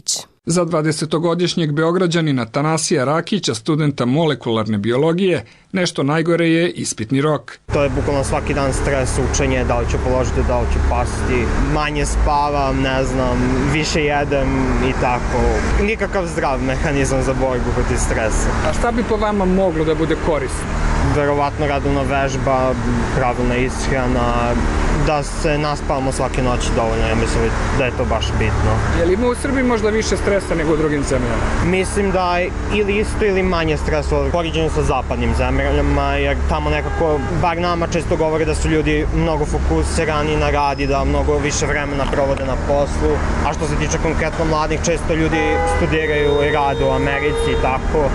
Za dvadesetogodišnjeg Beograđanina Tanasija Rakića, studenta molekularne biologije, nešto najgore je ispitni rok. To je bukvalno svaki dan stres, učenje, da li ću položiti, da li ću pasti, manje spavam, ne znam, više jedem i tako. Nikakav zdrav mehanizam za borbu protiv stresa. A šta bi po vama moglo da bude korisno? Verovatno redovna vežba, pravilna ishrana, da se naspavamo svake noći dovoljno, ja mislim da je to baš bitno. Je li ima u Srbiji možda više stresa nego u drugim zemljama? Mislim da ili isto ili manje stresa u poređenju sa zapadnim zemljama, jer tamo nekako, bar nama često govore da su ljudi mnogo fokusirani na rad i da mnogo više vremena provode na poslu, a što se tiče konkretno mladih, često ljudi studiraju i rade u Americi i tako,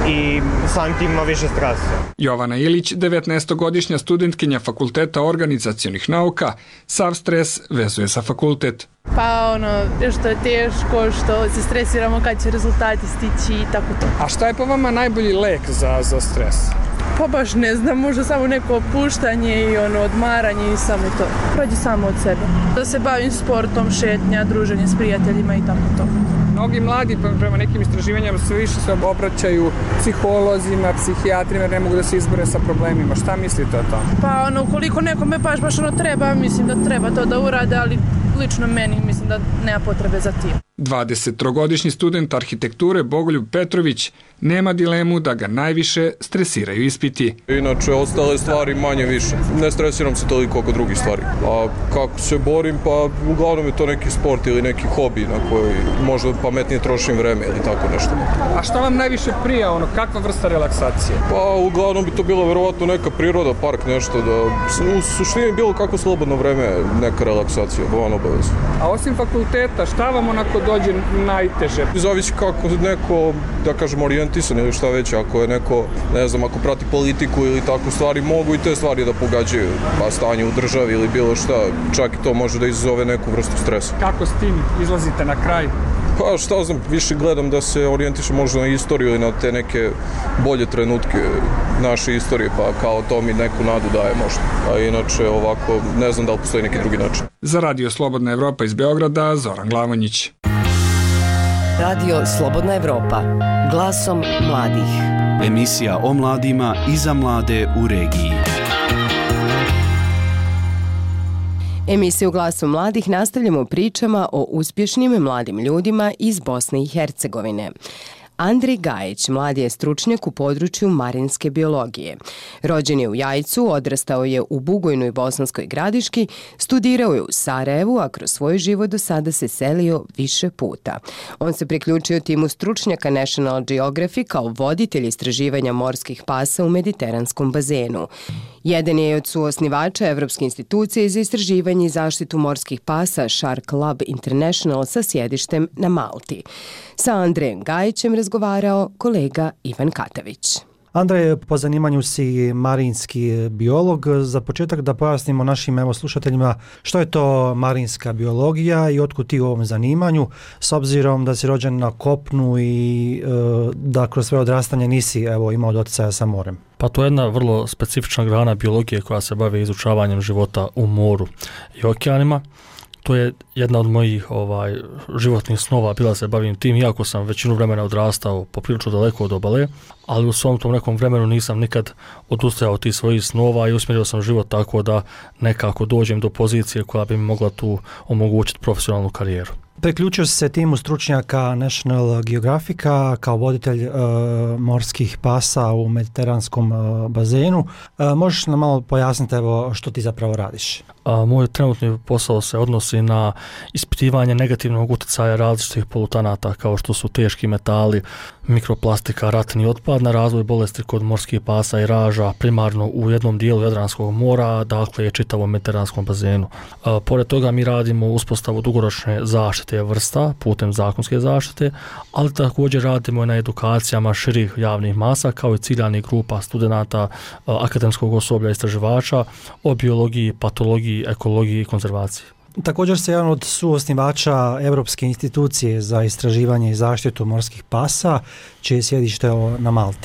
i samim tim ima više stresa. Jovana Ilić, devetnaestogodišnja studentkinja Fakulteta organizacionih nauka, sav stres vezuje za fakultet. Pa ono, što je teško, što se stresiramo kad će rezultati stići i tako to. A šta je po vama najbolji lek za, za stres? Pa baš ne znam, možda samo neko opuštanje i ono odmaranje i samo to. Prođe samo od sebe. Da se bavim sportom, šetnja, druženje s prijateljima i tako to. Mnogi mladi prema nekim istraživanjama sve više se obraćaju psiholozima, psihijatrima, jer ne mogu da se izbore sa problemima. Šta mislite o tome? Pa ono, ukoliko nekome baš baš ono treba, mislim da treba to da urade, ali lično meni mislim da nema potrebe za tim. dvadesettrogodišnji student arhitekture Bogoljub Petrović nema dilemu da ga najviše stresiraju ispiti. Inače, ostale stvari manje više. Ne stresiram se toliko oko drugih stvari. A kako se borim, pa uglavnom je to neki sport ili neki hobi na koji možda pametnije trošim vreme ili tako nešto. A šta vam najviše prija, ono, kakva vrsta relaksacije? Pa uglavnom bi to bilo verovatno neka priroda, park, nešto da... U suštini bilo kako slobodno vreme, neka relaksacija, van obavezno. A osim fakulteta, šta vam onako dođe najteže? Zavisi kako neko, da kažem, orijentisan ili šta već, ako je neko, ne znam, ako prati politiku ili tako stvari, mogu i te stvari da pogađaju, pa stanje u državi ili bilo šta, čak i to može da izazove neku vrstu stresa. Kako s tim izlazite na kraj? Pa šta znam, više gledam da se orijentišem možda na istoriju ili na te neke bolje trenutke naše istorije, pa kao to mi neku nadu daje možda. A inače ovako, ne znam da li postoji neki drugi način. Za Radio Slobodna Evropa iz Beograda, Zoran Glavonjić. Radio Slobodna Evropa, glasom mladih. Emisija o mladima i za mlade u regiji. Emisiju Glasom mladih nastavljamo pričama o uspješnim mladim ljudima iz Bosne i Hercegovine. Andrej Gajić mlad je stručnjak u području marinske biologije. Rođen je u Jajcu, odrastao je u Bugojnoj Bosanskoj Gradiški, studirao je u Sarajevu, a kroz svoj život do sada se selio više puta. On se priključio timu stručnjaka National Geographic kao voditelj istraživanja morskih pasa u mediteranskom bazenu. Jedan je od suosnivača Evropske institucije za istraživanje i zaštitu morskih pasa Shark Lab International sa sjedištem na Malti. Sa Andrejem Gajićem razgovarao kolega Ivan Katavić. Andrej, po zanimanju si marinski biolog. Za početak da pojasnimo našim evo slušateljima što je to marinska biologija i otkud ti u ovom zanimanju, s obzirom da si rođen na kopnu i e, da kroz svoje odrastanje nisi evo imao doticaja sa morem. Pa to je jedna vrlo specifična grana biologije koja se bavi izučavanjem života u moru i okeanima. To je jedna od mojih ovaj, životnih snova, bila se bavim tim, iako sam većinu vremena odrastao poprilično daleko od obale, ali u svom tom nekom vremenu nisam nikad odustajao od tih svojih snova i usmjerio sam život tako da nekako dođem do pozicije koja bi mi mogla tu omogućiti profesionalnu karijeru. Priključio se timu stručnjaka National Geographica kao voditelj uh, morskih pasa u mediteranskom uh, bazenu. Uh, možeš nam malo pojasniti evo što ti zapravo radiš? A, moj trenutni posao se odnosi na ispitivanje negativnog utjecaja različitih polutanata kao što su teški metali, mikroplastika, ratni otpad na razvoj bolesti kod morskih pasa i raža, primarno u jednom dijelu Jadranskog mora, dakle je čitavom mediteranskom bazenu. A, pored toga mi radimo uspostavu dugoročne zaštite vrsta putem zakonske zaštite, ali također radimo na edukacijama širih javnih masa kao i ciljanih grupa studenata, akademskog osoblja i istraživača o biologiji, patologiji, ekologiji i konzervaciji. Također se jedan od suosnivača Evropske institucije za istraživanje i zaštitu morskih pasa, čije je sjedište na Malti.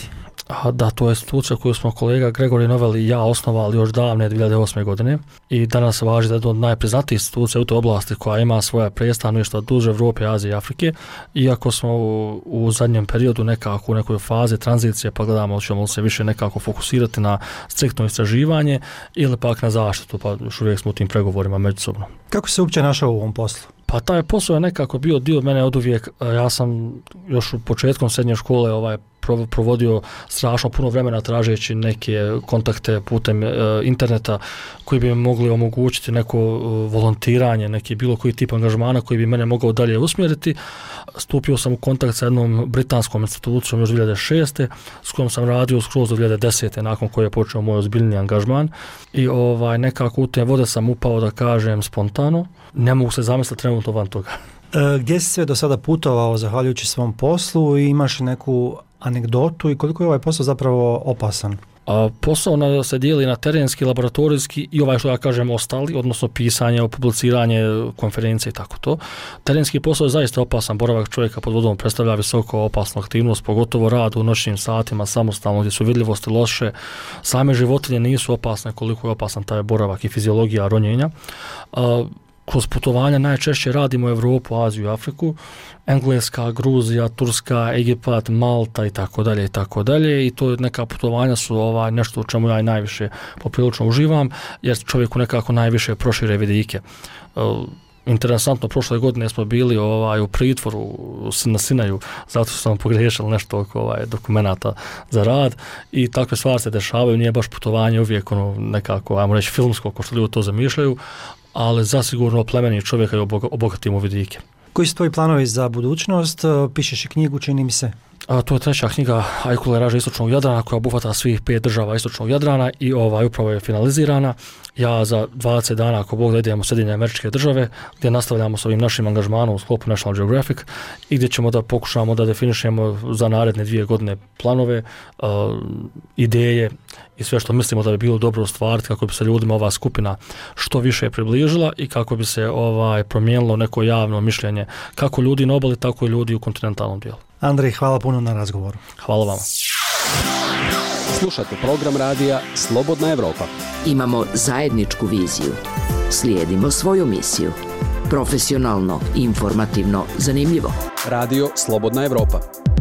A, da, to je institucija koju smo kolega Gregori Novel i ja osnovali još davne dvije hiljade osme. godine i danas važi da je jedna od najpriznatijih institucija u toj oblasti koja ima svoje predstavništva duž Evrope, Azije i Afrike. Iako smo u, u zadnjem periodu nekako u nekoj fazi tranzicije pa gledamo ćemo se više nekako fokusirati na striktno istraživanje ili pak na zaštitu, pa još uvijek smo u tim pregovorima međusobno. Kako se uopće našao u ovom poslu? Pa taj posao je nekako bio dio mene oduvijek. Ja sam još u početkom srednje škole ovaj provodio strašno puno vremena tražeći neke kontakte putem e, interneta koji bi mi mogli omogućiti neko e, volontiranje, neki bilo koji tip angažmana koji bi mene mogao dalje usmjeriti. Stupio sam u kontakt sa jednom britanskom institucijom još dvije hiljade šeste. s kojom sam radio skroz do dvije hiljade desete. nakon koje je počeo moj ozbiljni angažman i ovaj nekako u te vode sam upao, da kažem, spontano. Ne mogu se zamisliti trenutno van toga. E, gdje si sve do sada putovao zahvaljujući svom poslu i imaš neku anegdotu i koliko je ovaj posao zapravo opasan? A posao na, se dijeli na terenski, laboratorijski i ovaj što ja kažem ostali, odnosno pisanje, publiciranje, konferencije i tako to. Terenski posao je zaista opasan, boravak čovjeka pod vodom predstavlja visoko opasnu aktivnost, pogotovo rad u noćnim satima, samostalno gdje su vidljivosti loše. Same životinje nisu opasne koliko je opasan taj boravak i fiziologija ronjenja. A, kroz putovanja najčešće radimo Evropu, Aziju i Afriku, Engleska, Gruzija, Turska, Egipat, Malta i tako dalje i tako dalje i to neka putovanja su ovaj nešto u čemu ja i najviše poprilično uživam jer čovjeku nekako najviše prošire vidike. Uh, Interesantno, prošle godine smo bili ovaj u pritvoru na Sinaju, zato što sam pogriješili nešto oko ovaj dokumenata za rad i takve stvari se dešavaju, nije baš putovanje uvijek ono nekako, ajmo reći, filmsko, kao što ljudi to zamišljaju, ali zasigurno plemeni čovjeka i obogatimo vidike. Koji su tvoji planovi za budućnost? Pišeš i knjigu, čini mi se. A, to je treća knjiga Ajkule raže istočnog Jadrana koja obuhvata svih pet država istočnog Jadrana i ovaj upravo je finalizirana. Ja za dvadeset dana, ako Bog da, idemo u Sjedinjene Američke Države gdje nastavljamo s ovim našim angažmanom u sklopu National Geographic i gdje ćemo da pokušamo da definišemo za naredne dvije godine planove, uh, ideje i sve što mislimo da bi bilo dobro ostvariti kako bi se ljudima ova skupina što više približila i kako bi se ovaj promijenilo neko javno mišljenje kako ljudi na obali, tako i ljudi u kontinentalnom dijelu. Andrej, hvala puno na razgovoru. Hvala vama. Slušajte program radija Slobodna Evropa. Imamo zajedničku viziju. Slijedimo svoju misiju. Profesionalno, informativno, zanimljivo. Radio Slobodna Evropa.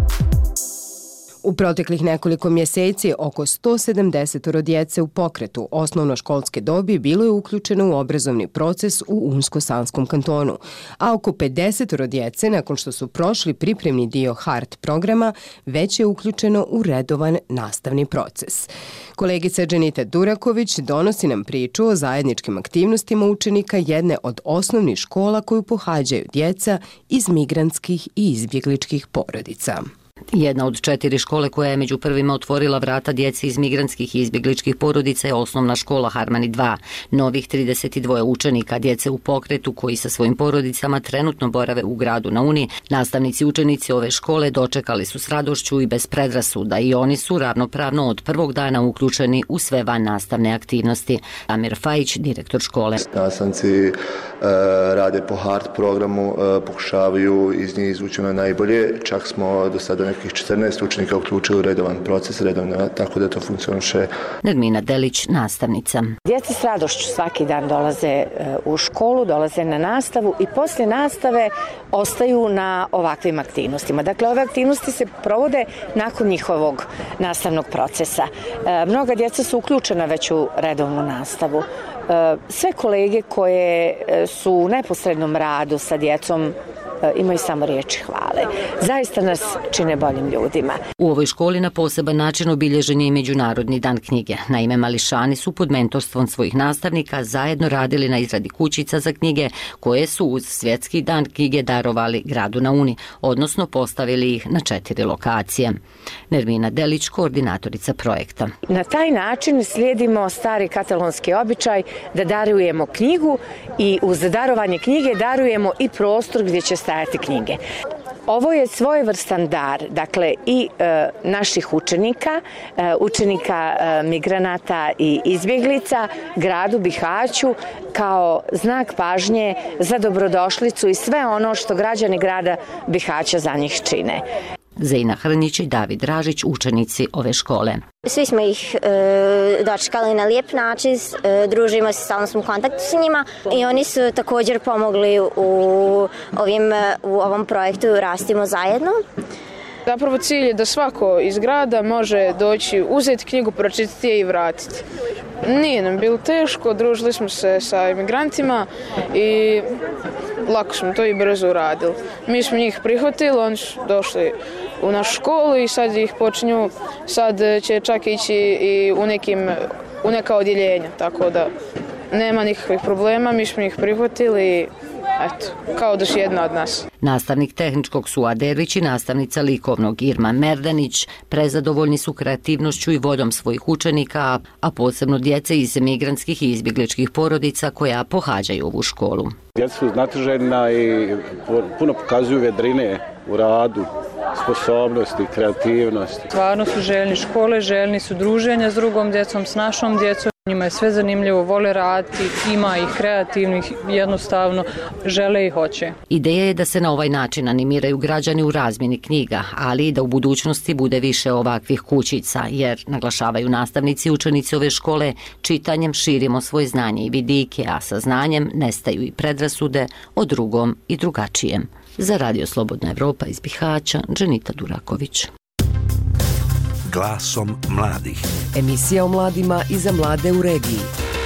U proteklih nekoliko mjeseci oko sto sedamdeset djece u pokretu osnovnoškolske dobi bilo je uključeno u obrazovni proces u Unsko-Sanskom kantonu, a oko pedeset djece nakon što su prošli pripremni dio H A R T programa već je uključeno u redovan nastavni proces. Kolegica Dženita Duraković donosi nam priču o zajedničkim aktivnostima učenika jedne od osnovnih škola koju pohađaju djeca iz migrantskih i izbjegličkih porodica. Jedna od četiri škole koja je među prvima otvorila vrata djeci iz migrantskih i izbjegličkih porodica je osnovna škola Harmani dva. Novih trideset dva učenika djece u pokretu koji sa svojim porodicama trenutno borave u gradu na Uni. Nastavnici i učenici ove škole dočekali su s radošću i bez predrasuda i oni su ravnopravno od prvog dana uključeni u sve van nastavne aktivnosti. Amir Fajić, direktor škole. Nastavnici e, rade po H A R T programu, e, pokušavaju iz njih izvući ono najbolje. Čak smo do sada nekih četrnaest učenika uključili u redovan proces, redovno, tako da to funkcioniše. Nermina Delić, nastavnica. Djeca s radošću svaki dan dolaze u školu, dolaze na nastavu i poslije nastave ostaju na ovakvim aktivnostima. Dakle, ove aktivnosti se provode nakon njihovog nastavnog procesa. Mnoga djeca su uključena već u redovnu nastavu. Sve kolege koje su u neposrednom radu sa djecom imaju samo riječi hvale. Zaista nas čine boljim ljudima. U ovoj školi na poseban način obilježen je i Međunarodni dan knjige. Naime, mališani su pod mentorstvom svojih nastavnika zajedno radili na izradi kućica za knjige koje su uz Svjetski dan knjige darovali gradu na Uni, odnosno postavili ih na četiri lokacije. Nermina Delić, koordinatorica projekta. Na taj način slijedimo stari katalonski običaj da darujemo knjigu i uz darovanje knjige darujemo i prostor gdje će stajati knjige. Ovo je svojevrstan dar, dakle i e, naših učenika, e, učenika e, migranata i izbjeglica gradu Bihaću kao znak pažnje za dobrodošlicu i sve ono što građani grada Bihaća za njih čine. Zejna Hrnjić i David Dražić, učenici ove škole. Svi smo ih e, dočekali na lijep način, e, družimo se, stalno smo u kontaktu s njima i oni su također pomogli u, ovim, u ovom projektu Rastimo zajedno. Zapravo cilj je da svako iz grada može doći, uzeti knjigu, pročitati je i vratiti. Nije nam bilo teško, družili smo se sa imigrantima i lako smo to i brzo uradili. Mi smo njih prihvatili, oni su došli u našu školu i sad ih počinju, sad će čak ići i u, nekim, u neka odjeljenja, tako da nema nikakvih problema, mi smo ih prihvatili i eto, kao da su jedna od nas. Nastavnik tehničkog Suad Ervić i nastavnica likovnog Irma Merdanić prezadovoljni su kreativnošću i voljom svojih učenika, a posebno djece iz migrantskih i izbjegličkih porodica koja pohađaju ovu školu. Djeca su znatiželjna i puno pokazuju vedrine u radu, sposobnosti, kreativnosti. Stvarno su željni škole, željni su druženja s drugom djecom, s našom djecom. Njima je sve zanimljivo, vole raditi, ima ih kreativnih, jednostavno žele i hoće. Ideja je da se na ovaj način animiraju građani u razmjeni knjiga, ali i da u budućnosti bude više ovakvih kućica, jer, naglašavaju nastavnici i učenici ove škole, čitanjem širimo svoje znanje i vidike, a sa znanjem nestaju i predrasude o drugom i drugačijem. Za Radio Slobodna Evropa iz Bihaća, Dženita Duraković. Glasom mladih. Emisija o mladima i za mlade u regiji.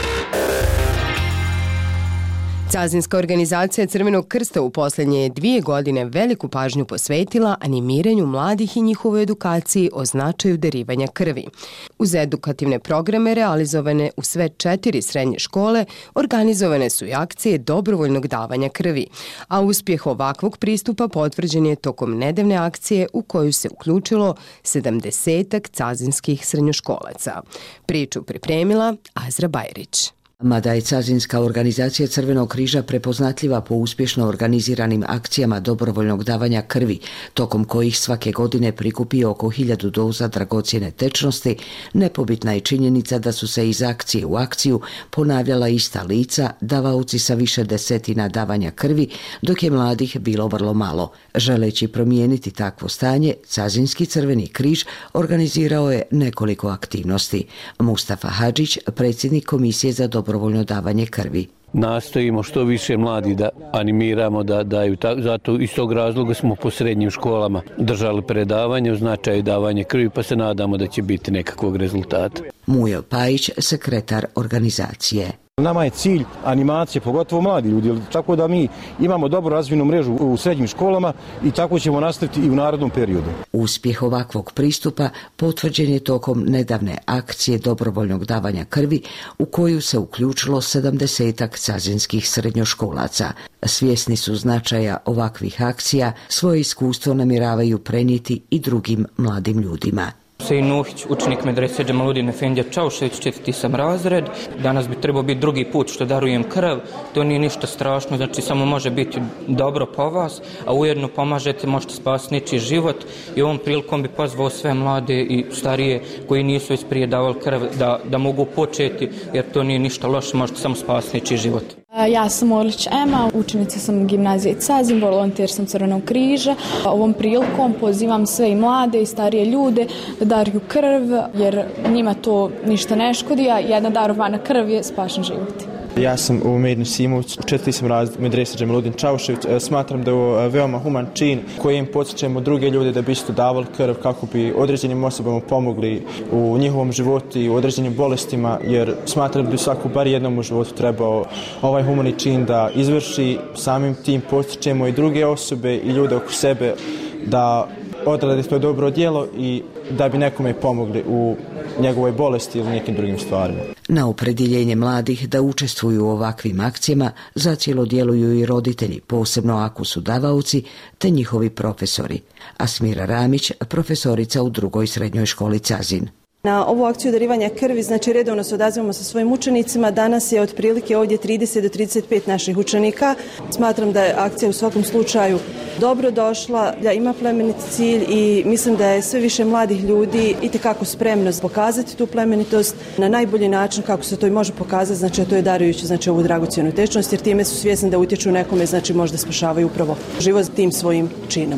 Cazinska organizacija Crvenog krsta u posljednje dvije godine veliku pažnju posvetila animiranju mladih i njihovoj edukaciji o značaju darivanja krvi. Uz edukativne programe realizovane u sve četiri srednje škole, organizovane su i akcije dobrovoljnog davanja krvi, a uspjeh ovakvog pristupa potvrđen je tokom nedavne akcije u koju se uključilo sedamdesetak cazinskih srednjoškolaca. Priču pripremila Azra Bajrić. Mada je Cazinska organizacija Crvenog križa prepoznatljiva po uspješno organiziranim akcijama dobrovoljnog davanja krvi, tokom kojih svake godine prikupi oko hiljadu doza dragocjene tečnosti, nepobitna je činjenica da su se iz akcije u akciju ponavljala ista lica, davaoci sa više desetina davanja krvi, dok je mladih bilo vrlo malo. Želeći promijeniti takvo stanje, Cazinski Crveni križ organizirao je nekoliko aktivnosti. Mustafa Hadžić, predsjednik Komisije za dobrovoljno davanje krvi. Nastojimo što više mladi da animiramo, da daju, zato iz tog razloga smo po srednjim školama držali predavanje o značaju davanja krvi, pa se nadamo da će biti nekakvog rezultata. Mujo Pajić, sekretar organizacije. Nama je cilj animacije, pogotovo mladi ljudi, tako da mi imamo dobro razvijenu mrežu u srednjim školama i tako ćemo nastaviti i u narednom periodu. Uspjeh ovakvog pristupa potvrđen je tokom nedavne akcije dobrovoljnog davanja krvi u koju se uključilo sedamdesetak cazinskih srednjoškolaca. Svjesni su značaja ovakvih akcija, svoje iskustvo namjeravaju prenijeti i drugim mladim ljudima. Sejin Nuhić, učenik medrese Džemaludin Efendija Čaušević, četvrti sam razred. Danas bi trebao biti drugi put što darujem krv. To nije ništa strašno, znači samo može biti dobro po vas, a ujedno pomažete, možete spasiti nečiji život. I ovom prilikom bi pozvao sve mlade i starije koji nisu već prije davali krv da, da mogu početi, jer to nije ništa loše, možete samo spasiti nečiji život. Ja sam Orlić Ema, učenica sam gimnazije Cazin, volonter sam Crvenog križa. Ovom prilikom pozivam sve i mlade i starije ljude da daruju krv, jer njima to ništa ne škodi, a jedna darovana krv je spašen život. Ja sam u Medinu Simović, četvrti sam razred medrese Džemaludin Čaušević. Smatram da je ovo veoma human čin kojim podsjećamo druge ljude da bi isto davali krv kako bi određenim osobama pomogli u njihovom životu i u određenim bolestima, jer smatram da bi svako bar jednom u životu trebao ovaj humani čin da izvrši. Samim tim podsjećamo i druge osobe i ljude oko sebe da odrade to dobro djelo i da bi nekome pomogli u njegovoj bolesti ili nekim drugim stvarima. Na opredjeljenje mladih da učestvuju u ovakvim akcijama zacijelo djeluju i roditelji, posebno ako su davaoci, te njihovi profesori. Asmira Ramić, profesorica u drugoj srednjoj školi Cazin. Na ovu akciju darivanja krvi, znači redovno se odazivamo sa svojim učenicima. Danas je otprilike ovdje trideset do trideset pet naših učenika. Smatram da je akcija u svakom slučaju dobro došla, da ima plemeniti cilj i mislim da je sve više mladih ljudi itekako spremno pokazati tu plemenitost na najbolji način kako se to i može pokazati, znači to je darujući znači ovu dragocjenu tečnost, jer time su svjesni da utječu nekome, znači možda spašavaju upravo život tim svojim činom.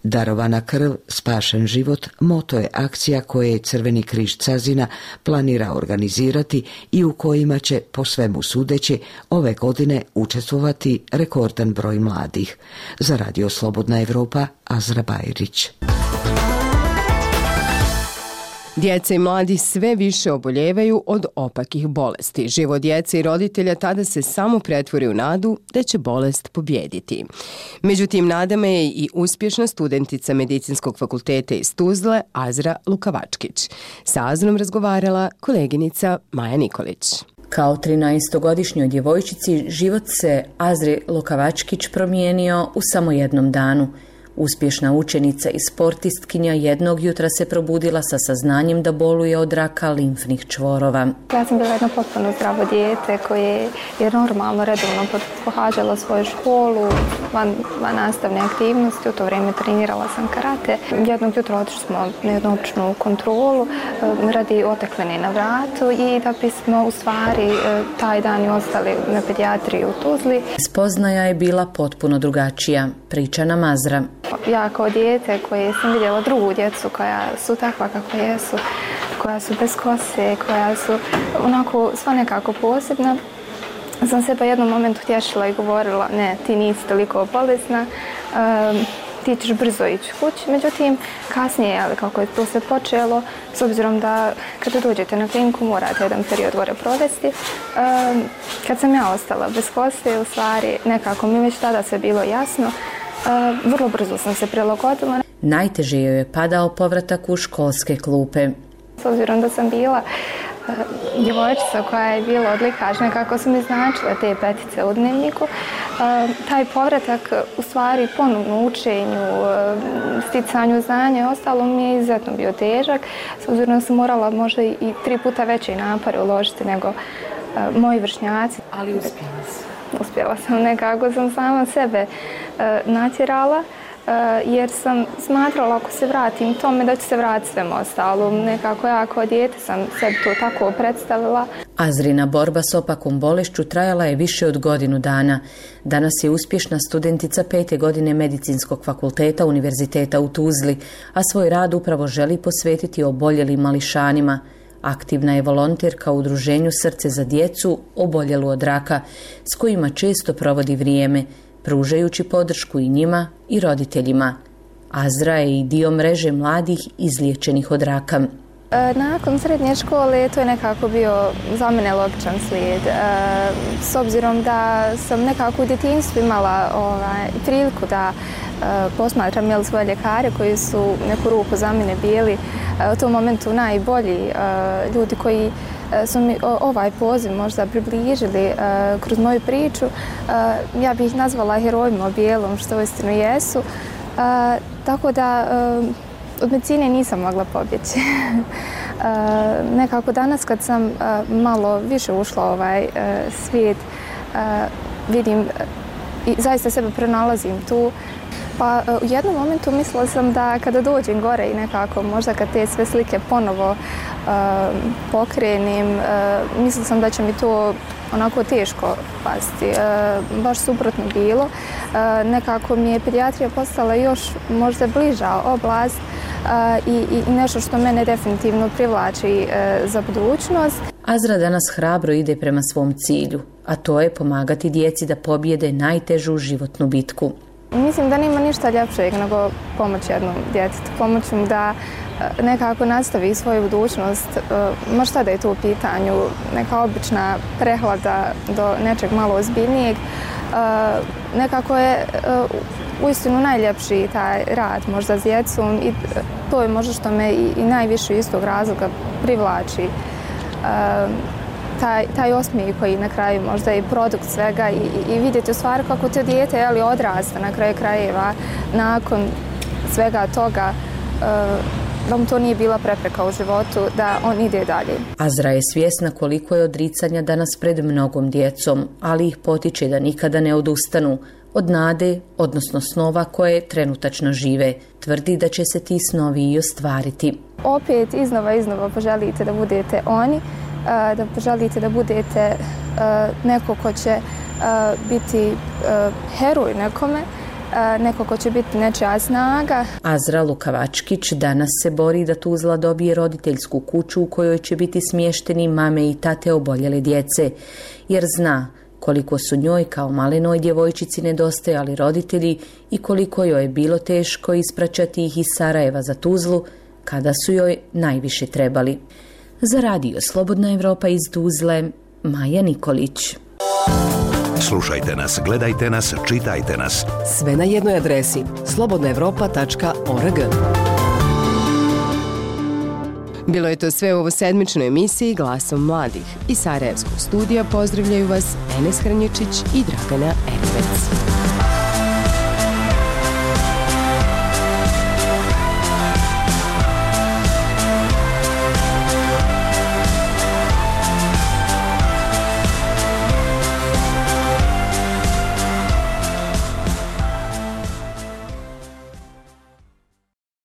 Darovana krv, spašen život, moto je akcija koje je Crveni križ Cazina planira organizirati i u kojima će, po svemu sudeći, ove godine učestvovati rekordan broj mladih. Za Radio Slobodna Evropa, Azra Bajrić. Djeca i mladi sve više oboljevaju od opakih bolesti. Život djece i roditelja tada se samo pretvori u nadu da će bolest pobjediti. Među tim nadama je i uspješna studentica Medicinskog fakulteta iz Tuzle, Azra Lukavačkić. Sa Azrom razgovarala koleginica Maja Nikolić. Kao trinaestogodišnjoj djevojčici život se Azri Lukavačkić promijenio u samo jednom danu. Uspješna učenica i sportistkinja jednog jutra se probudila sa saznanjem da boluje od raka limfnih čvorova. Ja sam bila jedno potpuno zdravo dijete koje je normalno, redovno pohađala svoju školu, van, van nastavne aktivnosti, u to vrijeme trenirala sam karate. Jednog jutra otišli smo na jednu običnu kontrolu radi otekline na vratu i da bismo u stvari taj dan i ostali na pedijatriji u Tuzli. Spoznaja je bila potpuno drugačija, priča nam Azra. Ja kao dijete koje sam vidjela drugu djecu koja su takva kako jesu, koja su bez kose, koja su onako sva nekako posebna, sam se pa jednom momentu tješila i govorila ne, ti nisi toliko bolesna, um, ti ćeš brzo ići kući. Međutim, kasnije, ali kako je to sve počelo, s obzirom da kada dođete na kliniku morate jedan period gore provesti, um, kad sam ja ostala bez kose, u stvari nekako mi već tada sve bilo jasno. Uh, vrlo brzo sam se prilagodila. Najteže joj je padao povratak u školske klupe. S obzirom da sam bila uh, djevojčica koja je bila odlikač, nekako su mi značile te petice u dnevniku, uh, taj povratak u stvari ponovno učenju, uh, sticanju znanja, ostalo mi je izuzetno bio težak, s obzirom da sam morala možda i, i tri puta veće napore uložiti nego uh, moji vršnjaci. Ali uspjela sam. Uspjela sam, nekako sam sama sebe e, natjerala e, jer sam smatrala ako se vratim tome da ću se vratiti svem ostalom. Nekako ja kao dijete sam sebi to tako predstavila. Azrina borba s opakom bolešću trajala je više od godinu dana. Danas je uspješna studentica pete godine Medicinskog fakulteta Univerziteta u Tuzli, a svoj rad upravo želi posvetiti oboljelim mališanima. Aktivna je volonterka u udruženju Srce za djecu oboljelu od raka, s kojima često provodi vrijeme, pružajući podršku i njima i roditeljima. Azra je i dio mreže mladih izliječenih od raka. Nakon srednje škole to je nekako bio za mene logičan slijed. S obzirom da sam nekako u djetinjstvu imala ovaj, priliku da posmatram jel, svoje ljekare koji su neku ruku za mene bili u tom momentu najbolji ljudi koji su mi ovaj poziv možda približili kroz moju priču. Ja bih ih nazvala herojima bijelom, što uistinu jesu. Tako da od medicine nisam mogla pobjeći. Nekako danas kad sam malo više ušla u ovaj svijet, vidim i zaista sebe pronalazim tu. Pa u jednom momentu mislila sam da kada dođem gore i nekako možda kad te sve slike ponovo uh, pokrenim, uh, mislila sam da će mi to onako teško pasti. Uh, baš suprotno bilo. Uh, nekako mi je pedijatrija postala još možda bliža oblast uh, i, i nešto što mene definitivno privlači uh, za budućnost. Azra danas hrabro ide prema svom cilju, a to je pomagati djeci da pobjede najtežu životnu bitku. Mislim da nema ništa ljepšeg nego pomoć jednom djetetu, pomoć mu da nekako nastavi svoju budućnost, ma šta da je to u pitanju, neka obična prehlada do nečeg malo ozbiljnijeg. Nekako je uistinu najljepši taj rad možda s djecom i to je možda što me i, i najviše iz tog razloga privlači. Taj, taj osmijeh koji na kraju možda je produkt svega i, i, i vidjeti u stvari kako to dijete je li odrasta na kraju krajeva nakon svega toga, uh, da mu to nije bila prepreka u životu, da on ide dalje. Azra je svjesna koliko je odricanja danas pred mnogom djecom, ali ih potiče da nikada ne odustanu od nade, odnosno snova koje trenutačno žive. Tvrdi da će se ti snovi i ostvariti. Opet iznova iznova poželite da budete oni, da poželite da budete uh, neko ko će uh, biti uh, heroj nekome neko ko će biti nečija snaga. Azra Lukavačkić danas se bori da Tuzla dobije roditeljsku kuću u kojoj će biti smješteni mame i tate oboljele djece, jer zna koliko su njoj kao malenoj djevojčici nedostajali roditelji i koliko joj je bilo teško ispraćati ih iz Sarajeva za Tuzlu kada su joj najviše trebali. Za radio Slobodna Evropa iz Tuzle, Maja Nikolić. Slušajte nas, gledajte nas, čitajte nas. Sve na jednoj adresi slobodna evropa tačka org. Bilo je to sve u ovo sedmičnoj emisiji Glasom mladih. Iz Sarajevskog studija pozdravljaju vas Enes Hrnječić i Dragana Ervec.